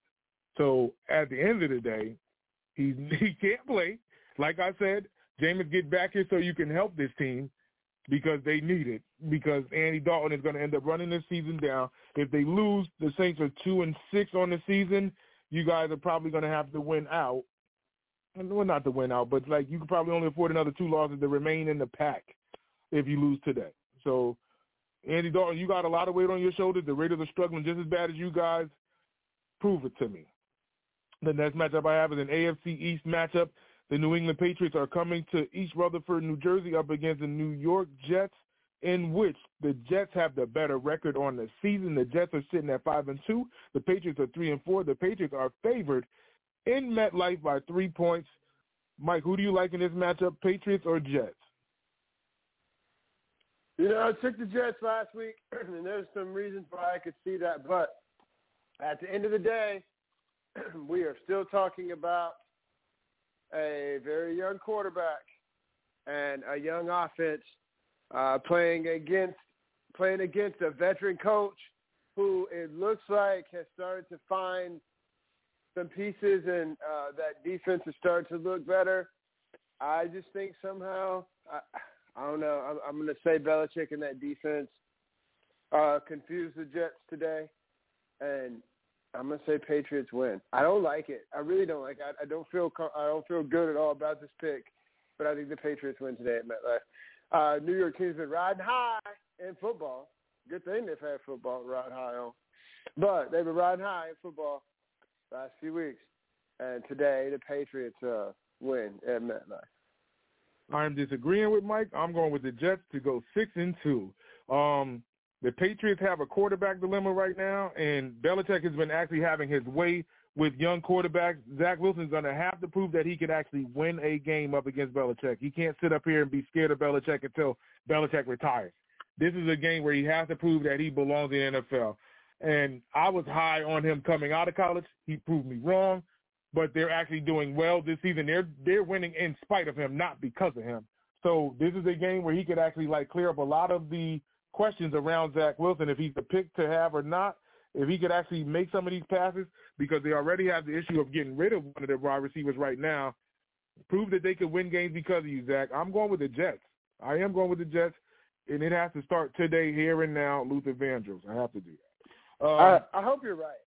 So at the end of the day, he can't play. Like I said, Jameis, get back here so you can help this team because they need it. Because Andy Dalton is going to end up running this season down. If they lose, the Saints are 2-6 on the season. You guys are probably going to have to win out. Well, not to win out, but like you could probably only afford another 2 losses to remain in the pack if you lose today. So, Andy Dalton, you got a lot of weight on your shoulders. The Raiders are struggling just as bad as you guys. Prove it to me. The next matchup I have is an AFC East matchup. The New England Patriots are coming to East Rutherford, New Jersey, up against the New York Jets, in which the Jets have the better record on the season. The Jets are sitting at 5-2. The Patriots are 3-4. The Patriots are favored in MetLife by 3 points. Mike, who do you like in this matchup, Patriots or Jets?
I took the Jets last week, and there's some reasons why I could see that. But at the end of the day, we are still talking about a very young quarterback and a young offense playing against a veteran coach who it looks like has started to find some pieces and that defense has started to look better. I just think somehow, I don't know, I'm going to say Belichick and that defense confused the Jets today, and I'm going to say Patriots win. I don't like it. I really don't like it. I don't feel good at all about this pick, but I think the Patriots win today at MetLife. New York team's been riding high in football. Good thing they've had football to ride high on. But they've been riding high in football last few weeks. And today the Patriots win at MetLife.
I'm disagreeing with Mike. I'm going with the Jets to go 6-2. The Patriots have a quarterback dilemma right now, and Belichick has been actually having his way with young quarterbacks. Zach Wilson's going to have to prove that he can actually win a game up against Belichick. He can't sit up here and be scared of Belichick until Belichick retires. This is a game where he has to prove that he belongs in the NFL. And I was high on him coming out of college. He proved me wrong, but they're actually doing well this season. They're winning in spite of him, not because of him. So this is a game where he could actually clear up a lot of the questions around Zach Wilson, if he's the pick to have or not, if he could actually make some of these passes, because they already have the issue of getting rid of one of their wide receivers right now. Prove that they could win games because of you, Zach. I'm going with the Jets. I am going with the Jets, and it has to start today, here and now, Luther Vandross. I have to do that.
I hope you're right.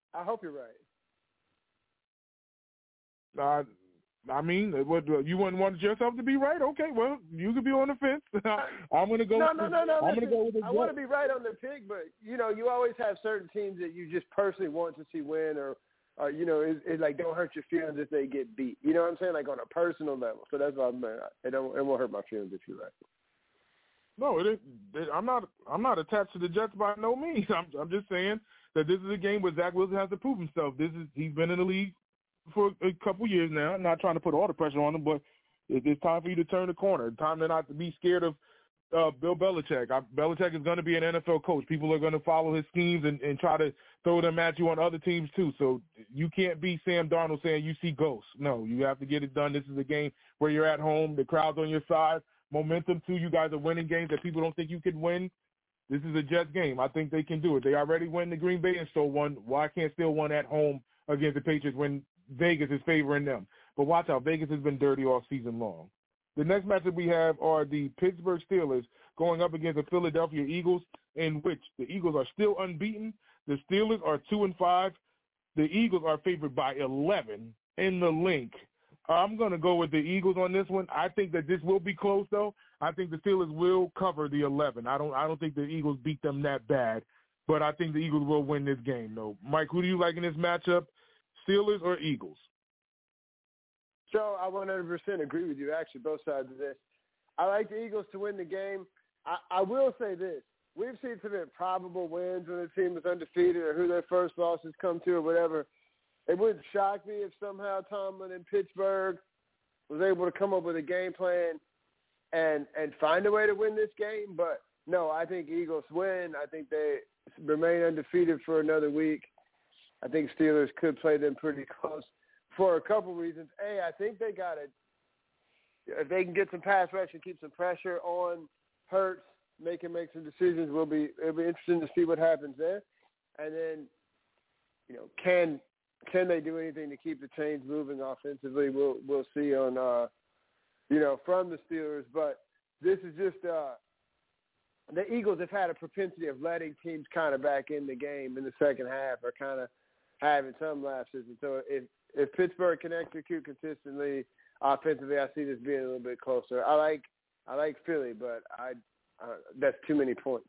I mean, what, you wouldn't want yourself to be right? Okay, well, you could be on the fence. I'm going to go.
No.
I'm going to go with the Jets.
I want to be right on the pick, but you always have certain teams that you just personally want to see win, or it like don't hurt your feelings if they get beat. You know what I'm saying? Like on a personal level. So that's why it won't hurt my feelings if you're right.
No, it is. I'm not attached to the Jets by no means. I'm just saying that this is a game where Zach Wilson has to prove himself. He's been in the league for a couple years now. I'm not trying to put all the pressure on him, but it's time for you to turn the corner. It's time to not be scared of Bill Belichick. Belichick is going to be an NFL coach. People are going to follow his schemes and try to throw them at you on other teams too. So you can't be Sam Darnold saying you see ghosts. No, you have to get it done. This is a game where you're at home. The crowd's on your side. momentum too. You guys are winning games that people don't think you could win. This is a Jets game. I think they can do it. They already win the Green Bay and stole one. Why can't still one at home against the Patriots when Vegas is favoring them? But watch out. Vegas has been dirty all season long. The next matchup we have are the Pittsburgh Steelers going up against the Philadelphia Eagles, in which the Eagles are still unbeaten. The Steelers are 2-5. The Eagles are favored by 11 in the link. I'm going to go with the Eagles on this one. I think that this will be close, though. I think the Steelers will cover the 11. I don't think the Eagles beat them that bad, but I think the Eagles will win this game, though. Mike, who do you like in this matchup, Steelers or Eagles?
So I 100% agree with you, actually, both sides of this. I like the Eagles to win the game. I will say this. We've seen some improbable wins when the team is undefeated or who their first losses come to or whatever. It wouldn't shock me if somehow Tomlin in Pittsburgh was able to come up with a game plan and find a way to win this game. But, no, I think Eagles win. I think they remain undefeated for another week. I think Steelers could play them pretty close for a couple reasons. A, I think they got it. If they can get some pass rush and keep some pressure on Hurts, make some decisions, it'll be interesting to see what happens there. And then, can they do anything to keep the chains moving offensively? We'll see on from the Steelers. But this is just the Eagles have had a propensity of letting teams kind of back in the game in the second half or kind of having some lapses. And so if Pittsburgh can execute consistently offensively, I see this being a little bit closer. I like Philly, but that's too many points.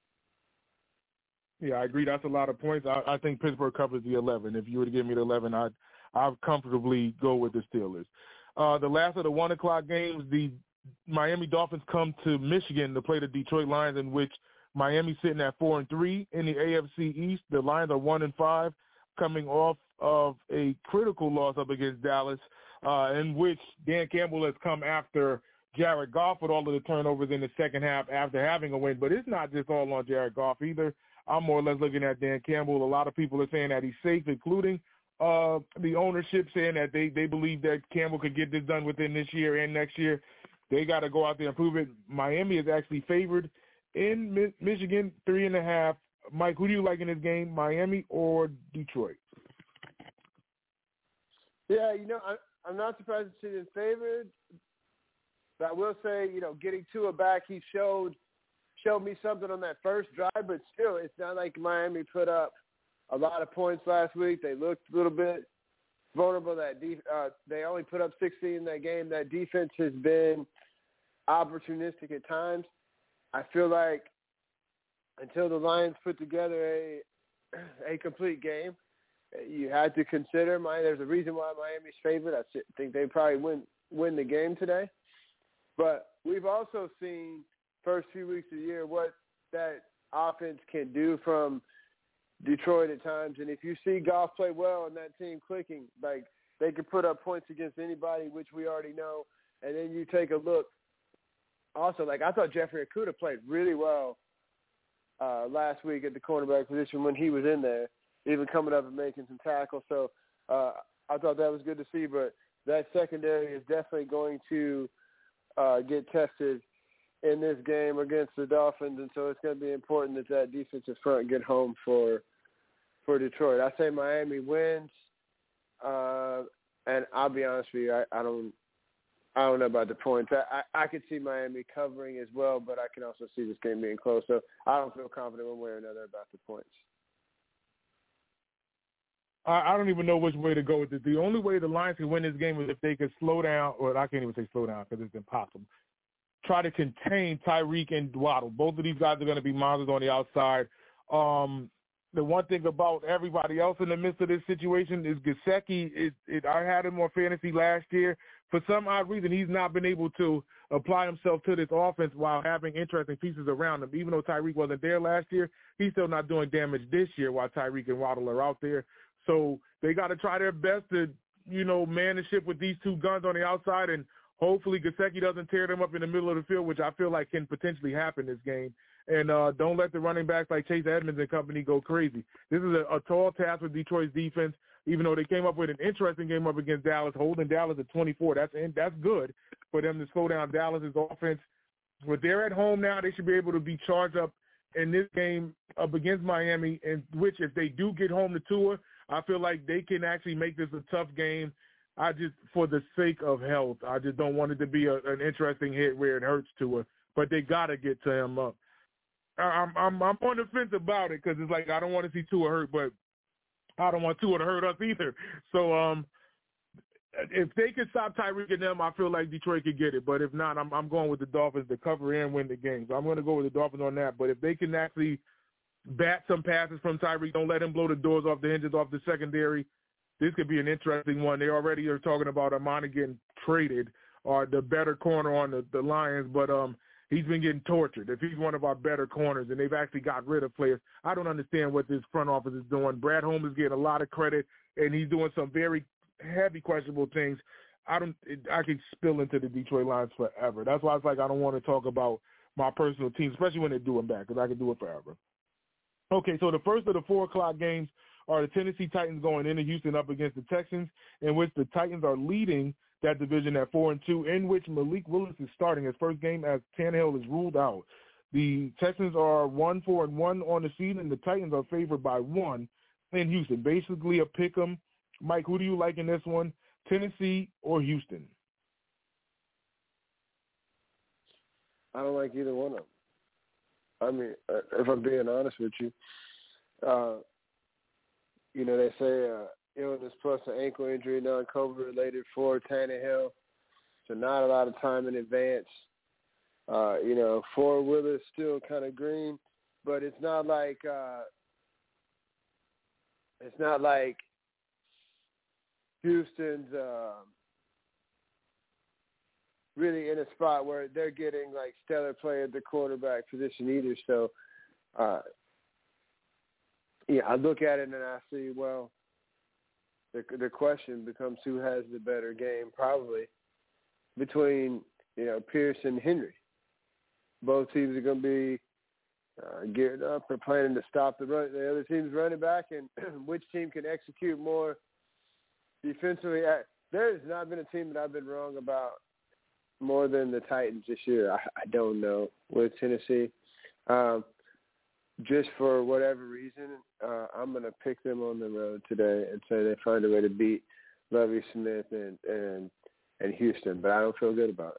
Yeah, I agree. That's a lot of points. I think Pittsburgh covers the 11. If you were to give me the 11, I'd comfortably go with the Steelers. The last of the 1 o'clock games, the Miami Dolphins come to Michigan to play the Detroit Lions, in which Miami's sitting at 4-3 in the AFC East. The Lions are 1-5, coming off of a critical loss up against Dallas, in which Dan Campbell has come after Jared Goff with all of the turnovers in the second half after having a win. But it's not just all on Jared Goff either. I'm more or less looking at Dan Campbell. A lot of people are saying that he's safe, including the ownership saying that they believe that Campbell could get this done within this year and next year. They got to go out there and prove it. Miami is actually favored in Michigan, 3.5. Mike, who do you like in this game, Miami or Detroit?
Yeah, I'm not surprised to see them favored. But I will say, getting Tua back, he showed me something on that first drive, but still, it's not like Miami put up a lot of points last week. They looked a little bit vulnerable. They only put up 60 in that game. That defense has been opportunistic at times. I feel like until the Lions put together a complete game, you had to consider there's a reason why Miami's favored. I think they probably win the game today. But we've also seen first few weeks of the year what that offense can do from Detroit at times. And if you see Goff play well and that team clicking, like they could put up points against anybody, which we already know. And then you take a look. Also, I thought Jeffrey Okudah played really well last week at the cornerback position when he was in there, even coming up and making some tackles. So I thought that was good to see. But that secondary is definitely going to get tested in this game against the Dolphins, and so it's going to be important that defensive front get home for Detroit. I say Miami wins, and I'll be honest with you, I don't know about the points. I could see Miami covering as well, but I can also see this game being close. So I don't feel confident one way or another about the points.
I don't even know which way to go with it. The only way the Lions can win this game is if they could slow down, or I can't even say slow down because it's impossible. Try to contain Tyreek and Waddle. Both of these guys are going to be monsters on the outside. The one thing about everybody else in the midst of this situation is Gesicki. I had him on fantasy last year. For some odd reason, he's not been able to apply himself to this offense while having interesting pieces around him. Even though Tyreek wasn't there last year, he's still not doing damage this year while Tyreek and Waddle are out there. So they got to try their best to, man the ship with these two guns on the outside, and hopefully Gesicki doesn't tear them up in the middle of the field, which I feel like can potentially happen this game. And don't let the running backs like Chase Edmonds and company go crazy. This is a tall task with Detroit's defense. even though they came up with an interesting game up against Dallas, holding Dallas at 24. That's good for them to slow down Dallas's offense. But they're at home now. They should be able to be charged up in this game up against Miami, in which if they do get home to Tua, I feel like they can actually make this a tough game. For the sake of health, I just don't want it to be an interesting hit where it hurts Tua. But they got to get to him up. I'm on the fence about it because it's like I don't want to see Tua hurt, but I don't want Tua to hurt us either. So if they can stop Tyreek and them, I feel like Detroit could get it. But if not, I'm going with the Dolphins to cover and win the game. So I'm going to go with the Dolphins on that. But if they can actually bat some passes from Tyreek, don't let him blow the doors off the hinges off the secondary, this could be an interesting one. They already are talking about Amani getting traded or the better corner on the Lions, but he's been getting tortured. If he's one of our better corners and they've actually got rid of players, I don't understand what this front office is doing. Brad Holmes is getting a lot of credit, and he's doing some very heavy questionable things. I could spill into the Detroit Lions forever. That's why it's like I don't want to talk about my personal team, especially when they're doing bad, because I could do it forever. Okay, so the first of the 4 o'clock games are the Tennessee Titans going into Houston up against the Texans, in which the Titans are leading that division at 4-2, in which Malik Willis is starting his first game as Tannehill is ruled out. The Texans are 1-4-1 on the season. The Titans are favored by 1 in Houston. Basically a pick 'em. Mike, who do you like in this one, Tennessee or Houston?
I don't like either one of them. I mean, if I'm being honest with you, they say illness plus an ankle injury, non-COVID related for Tannehill, so not a lot of time in advance. For Willis, still kind of green, but it's not like Houston's really in a spot where they're getting like stellar play at the quarterback position either. So, I look at it and I see, well, the question becomes who has the better game, probably between Pierce and Henry. Both teams are going to be geared up for planning to stop the other team's running back, and which team can execute more defensively. There has not been a team that I've been wrong about more than the Titans this year. I don't know with Tennessee. Just for whatever reason, I'm going to pick them on the road today and say they find a way to beat Lovie Smith and Houston, but I don't feel good about it.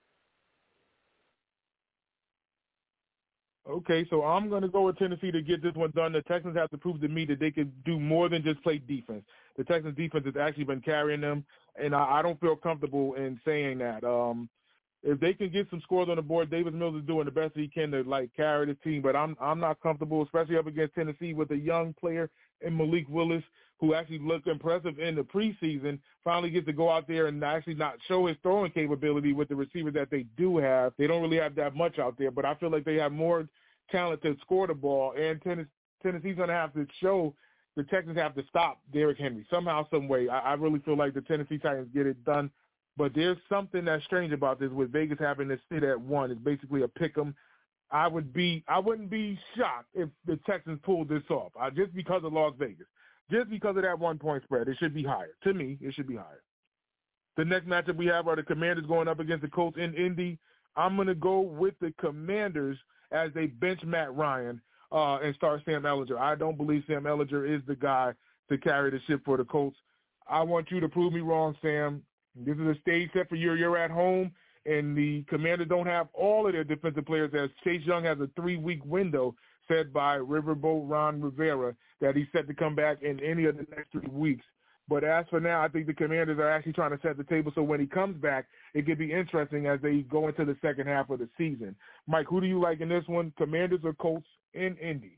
Okay, so I'm going to go with Tennessee to get this one done. The Texans have to prove to me that they can do more than just play defense. The Texans' defense has actually been carrying them, and I don't feel comfortable in saying that. If they can get some scores on the board, Davis Mills is doing the best he can to carry the team. But I'm not comfortable, especially up against Tennessee with a young player in Malik Willis, who actually looked impressive in the preseason. Finally gets to go out there and actually not show his throwing capability with the receivers that they do have. They don't really have that much out there, but I feel like they have more talent to score the ball. And Tennessee's going to have to show the Texans have to stop Derrick Henry somehow, some way. I really feel like the Tennessee Titans get it done. But there's something that's strange about this with Vegas having to sit at 1. It's basically a pick 'em. I wouldn't be shocked if the Texans pulled this off. Just because of Las Vegas. Just because of that 1-point spread. It should be higher. To me, it should be higher. The next matchup we have are the Commanders going up against the Colts in Indy. I'm going to go with the Commanders as they bench Matt Ryan and start Sam Ehlinger. I don't believe Sam Ehlinger is the guy to carry the ship for the Colts. I want you to prove me wrong, Sam. This is a stage set for you. You're at home, and the Commanders don't have all of their defensive players, as Chase Young has a 3-week window set by Riverboat Ron Rivera that he's set to come back in any of the next 3 weeks. But as for now, I think the Commanders are actually trying to set the table so when he comes back, it could be interesting as they go into the second half of the season. Mike, who do you like in this one, Commanders or Colts in Indy?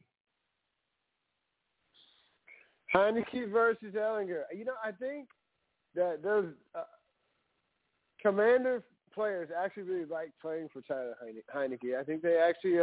Heineke versus Ehlinger. I think that those Commander players actually really like playing for Tyler Heineke. I think they actually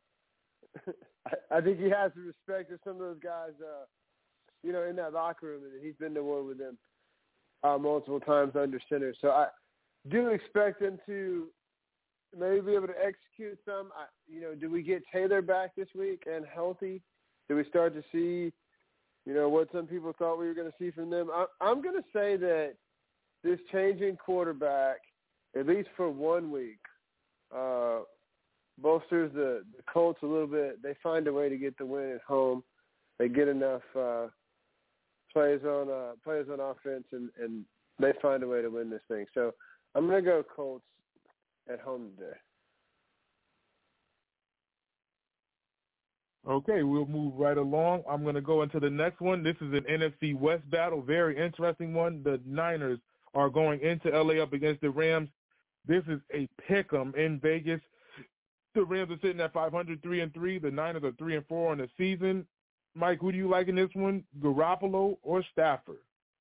I think he has the respect of some of those guys, in that locker room, and he's been to war with them multiple times under center. So I do expect them to maybe be able to execute some. Do we get Taylor back this week and healthy? Do we start to see what some people thought we were going to see from them. I'm going to say that this changing quarterback, at least for 1 week, bolsters the Colts a little bit. They find a way to get the win at home. They get enough plays on offense, and they find a way to win this thing. So I'm going to go Colts at home today.
Okay, we'll move right along. I'm going to go into the next one. This is an NFC West battle, very interesting one. The Niners are going into L.A. up against the Rams. This is a pick'em in Vegas. The Rams are sitting at 500, 3-3. The Niners are 3-4 on the season. Mike, who do you like in this one, Garoppolo or Stafford?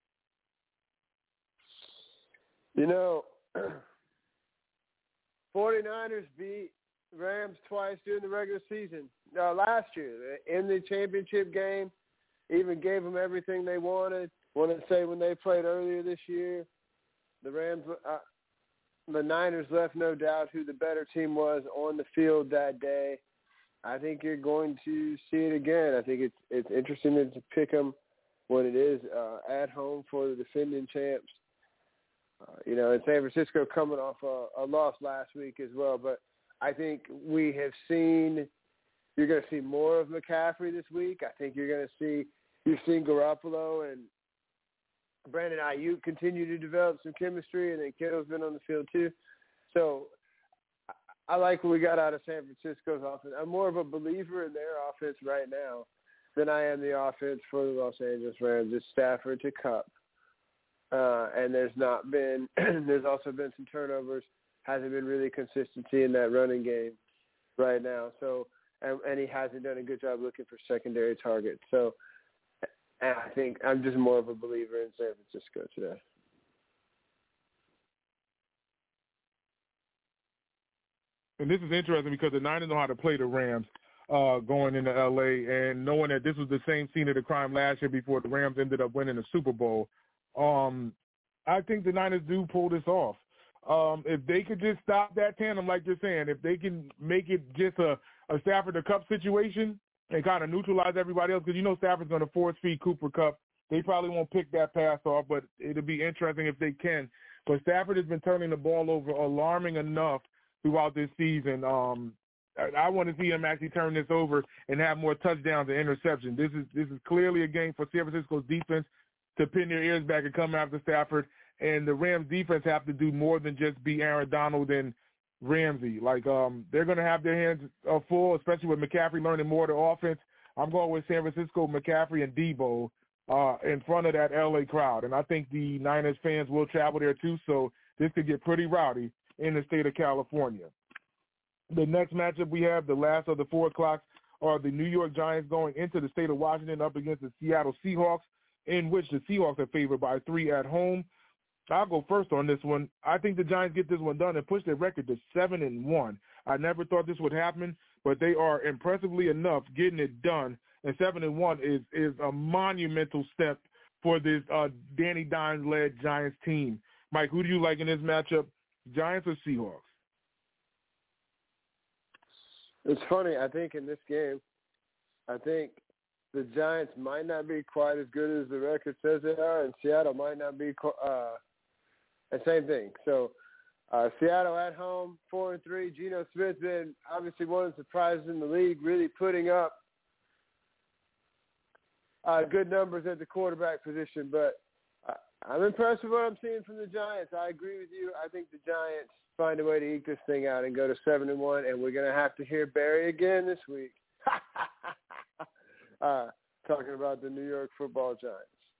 49ers beat Rams twice during the regular season. Last year, in the championship game, even gave them everything they wanted. Want to say when they played earlier this year, the Niners left no doubt who the better team was on the field that day. I think you're going to see it again. I think it's interesting to pick them when it is at home for the defending champs. And San Francisco coming off a loss last week as well. But I think you're going to see more of McCaffrey this week. I think you've seen Garoppolo and Brandon Ayuk continue to develop some chemistry, and then Kittle's been on the field too. So I like what we got out of San Francisco's offense. I'm more of a believer in their offense right now than I am the offense for the Los Angeles Rams. It's Stafford to Kupp. And there's also been some turnovers. Hasn't been really consistency in that running game right now. So, and he hasn't done a good job looking for secondary targets. So, I think I'm just more of a believer in San Francisco today.
And this is interesting because the Niners know how to play the Rams going into L.A. and knowing that this was the same scene of the crime last year before the Rams ended up winning the Super Bowl. I think the Niners do pull this off. If they could just stop that tandem, like you're saying, if they can make it just a Stafford to Kupp situation and kind of neutralize everybody else, because Stafford's going to force feed Cooper Kupp. They probably won't pick that pass off, but it'll be interesting if they can. But Stafford has been turning the ball over alarming enough throughout this season. I want to see him actually turn this over and have more touchdowns and interceptions. This is clearly a game for San Francisco's defense to pin their ears back and come after Stafford. And the Rams defense have to do more than just be Aaron Donald and Ramsey. They're going to have their hands full, especially with McCaffrey learning more of the offense. I'm going with San Francisco, McCaffrey, and Debo in front of that L.A. crowd. And I think the Niners fans will travel there too, so this could get pretty rowdy in the state of California. The next matchup we have, the last of the 4 o'clocks, are the New York Giants going into the state of Washington up against the Seattle Seahawks, in which the Seahawks are favored by 3 at home. I'll go first on this one. I think the Giants get this one done and push their record to 7-1. I never thought this would happen, but they are impressively enough getting it done. And 7-1 is a monumental step for this Danny Dimes-led Giants team. Mike, who do you like in this matchup, Giants or Seahawks?
It's funny. I think in this game, the Giants might not be quite as good as the record says they are, and Seattle might not be the same thing. So Seattle at home, 4-3. Geno Smith been obviously one of the surprises in the league, really putting up good numbers at the quarterback position. But I'm impressed with what I'm seeing from the Giants. I agree with you. I think the Giants find a way to eke this thing out and go to 7-1, and we're going to have to hear Barry again this week. Talking about the New York Football Giants.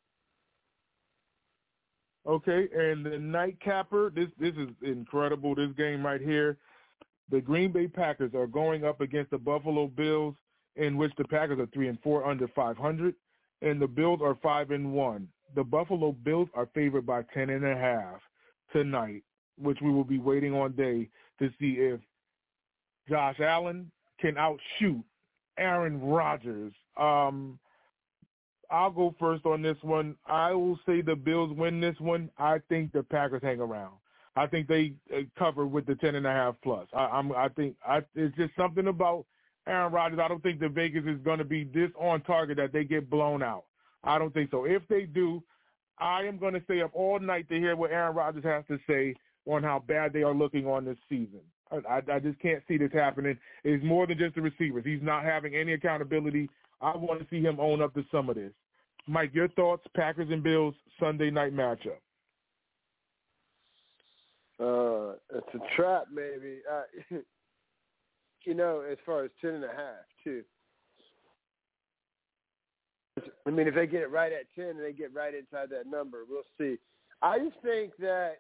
Okay, and the nightcapper, this is incredible, this game right here. The Green Bay Packers are going up against the Buffalo Bills, in which the Packers are 3-4 under 500, and the Bills are 5-1. The Buffalo Bills are favored by 10.5 tonight, which we will be waiting on day to see if Josh Allen can outshoot Aaron Rodgers. I'll go first on this one. I will say the Bills win this one. I think the Packers hang around. I think they cover with the 10.5 plus. I think it's just something about Aaron Rodgers. I don't think the Vegas is going to be this on target that they get blown out. I don't think so. If they do, I am going to stay up all night to hear what Aaron Rodgers has to say on how bad they are looking on this season. I just can't see this happening. It's more than just the receivers. He's not having any accountability. I want to see him own up to some of this. Mike, your thoughts, Packers and Bills Sunday night matchup?
It's a trap, maybe. As far as 10.5, too. I mean, if they get it right at 10 and they get right inside that number, we'll see. I just think that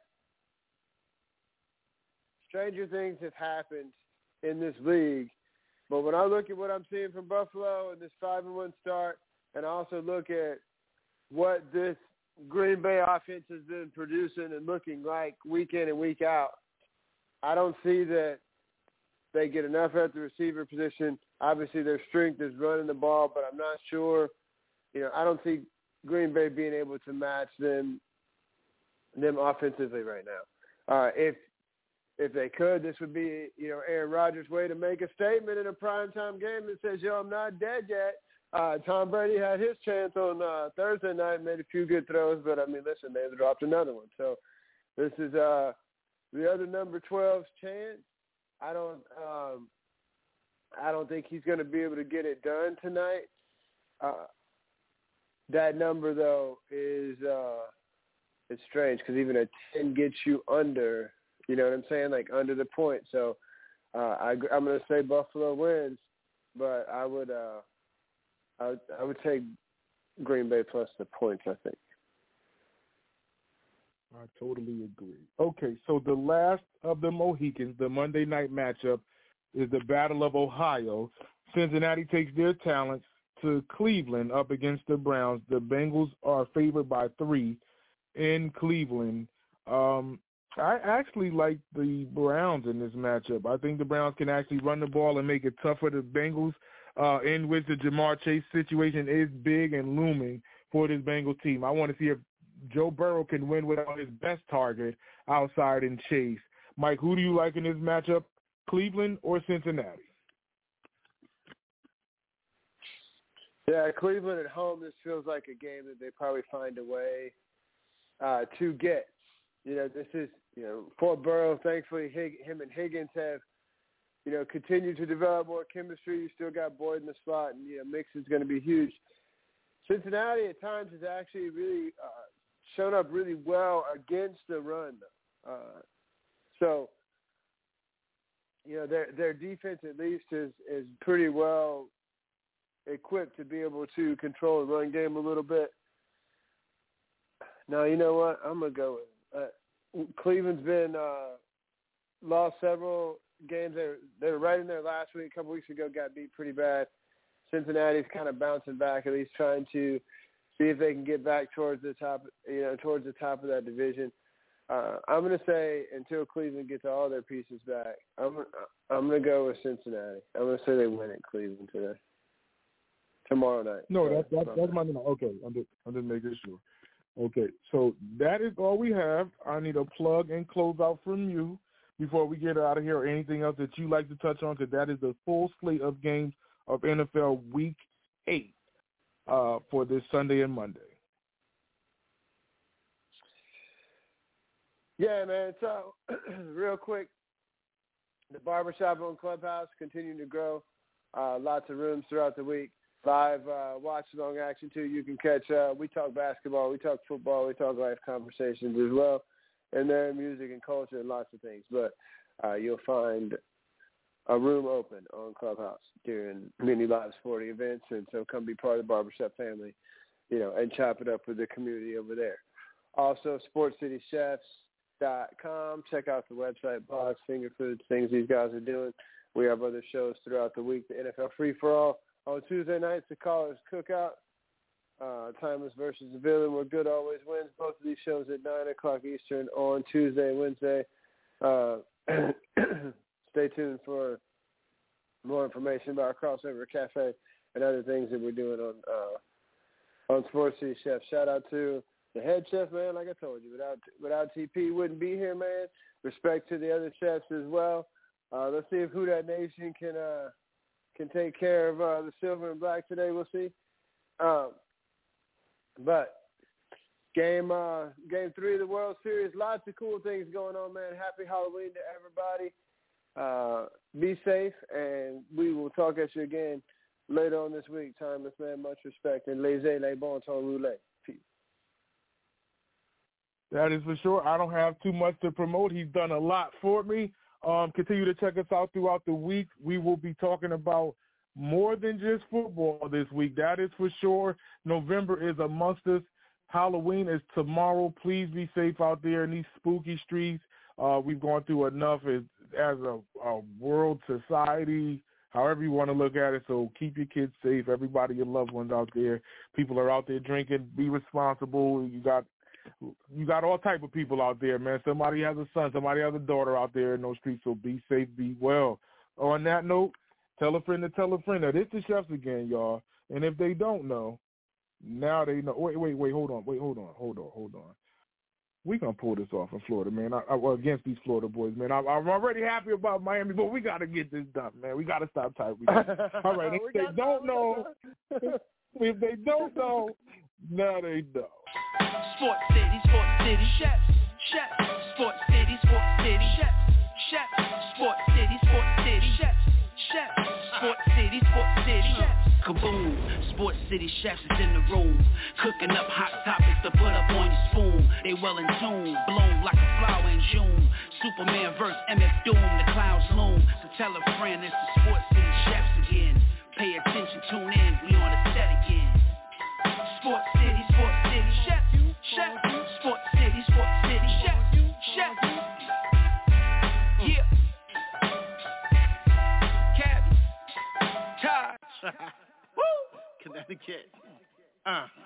stranger things have happened in this league. But when I look at what I'm seeing from Buffalo and this 5-1 start, and I also look at what this Green Bay offense has been producing and looking like week in and week out, I don't see that they get enough at the receiver position. Obviously, their strength is running the ball, but I'm not sure. I don't see Green Bay being able to match them offensively right now. If they could, this would be, Aaron Rodgers' way to make a statement in a primetime game that says, I'm not dead yet. Tom Brady had his chance on Thursday night, made a few good throws, but, listen, they dropped another one. So this is the other number 12's chance. I don't think he's going to be able to get it done tonight. That number, though, is it's strange because even a 10 gets you under, you know what I'm saying, like under the point. So I'm going to say Buffalo wins, but I would take Green Bay plus the points, I think.
I totally agree. Okay, so the last of the Mohicans, the Monday night matchup, is the Battle of Ohio. Cincinnati takes their talents to Cleveland up against the Browns. The Bengals are favored by 3 in Cleveland. I actually like the Browns in this matchup. I think the Browns can actually run the ball and make it tough for the Bengals, in which the Jamar Chase situation is big and looming for this Bengals team. I want to see if Joe Burrow can win without his best target outside in Chase. Mike, who do you like in this matchup, Cleveland or Cincinnati?
Yeah, Cleveland at home, this feels like a game that they probably find a way to get. This is, for Burrow, thankfully, him and Higgins have, continued to develop more chemistry. You still got Boyd in the slot, and, Mix is going to be huge. Cincinnati at times has actually really shown up really well against the run. So, their defense at least is pretty well equipped to be able to control the run game a little bit. Now, you know what? I'm going to go with Cleveland's been lost several games. They were right in there last week. A couple weeks ago, got beat pretty bad. Cincinnati's kind of bouncing back, at least trying to see if they can get back towards the top, towards the top of that division. I'm going to say until Cleveland gets all their pieces back, I'm going to go with Cincinnati. I'm going to say they win at Cleveland tomorrow night.
No, that's Monday night. Okay, I'm just making sure. Okay, so that is all we have. I need a plug and close out from you before we get out of here, or anything else that you like to touch on, because that is the full slate of games of NFL Week 8 for this Sunday and Monday.
Yeah, man. So, real quick, the barbershop on Clubhouse continuing to grow. Lots of rooms throughout the week. Live watch-along action, too. You can catch we talk basketball, we talk football, we talk life conversations as well, and then music and culture and lots of things. But you'll find a room open on Clubhouse during many live sporting events, and so come be part of the barbershop family, and chop it up with the community over there. Also, SportsCityChefs.com. Check out the website, blogs, finger foods, things these guys are doing. We have other shows throughout the week. The NFL Free-for-All on Tuesday nights, the Callers Cookout. Timeless versus the Villain, where good always wins. Both of these shows at 9 o'clock Eastern on Tuesday and Wednesday. Stay tuned for more information about our Crossover Cafe and other things that we're doing on Sports City Chef. Shout out to the head chef, man. Like I told you, without TP, wouldn't be here, man. Respect to the other chefs as well. Let's see if Who Dat Nation can take care of the silver and black today. We'll see. But game 3 of the World Series, lots of cool things going on, man. Happy Halloween to everybody. Be safe, and we will talk at you again later on this week. Timeless, man. Much respect. And les bon temps roulette. Peace.
That is for sure. I don't have too much to promote. He's done a lot for me. Continue to check us out throughout the week. We will be talking about more than just football this week. That is for sure. November is amongst us. Halloween is tomorrow. Please be safe out there in these spooky streets. We've gone through enough as a world society, however you want to look at it. So keep your kids safe. Everybody, your loved ones out there. People are out there drinking. Be responsible. You got all type of people out there, man. Somebody has a son. Somebody has a daughter out there in those streets. So be safe. Be well. On that note, tell a friend to tell a friend. Now, this is the Chefs again, y'all. And if they don't know, now they know. Wait, hold on. We gonna pull this off in Florida, man. Against these Florida boys, man. I'm already happy about Miami, but we gotta get this done, man. We gotta stop tight. All right. If they don't know, now they know.
Sports City, chefs. Sports City, chefs. Sports City, chefs. Sports City, chefs. Kaboom, Sports City chefs is in the room, cooking up hot topics to put up on your spoon. They well in tune, bloom like a flower in June. Superman versus MF Doom, the clouds loom. So tell a friend it's the Sports City chefs again. Pay attention, tune in, we on the set again. Sports City, chefs. Sports City, chefs. Yeah. Cabby. Taj. Woo! Connecticut.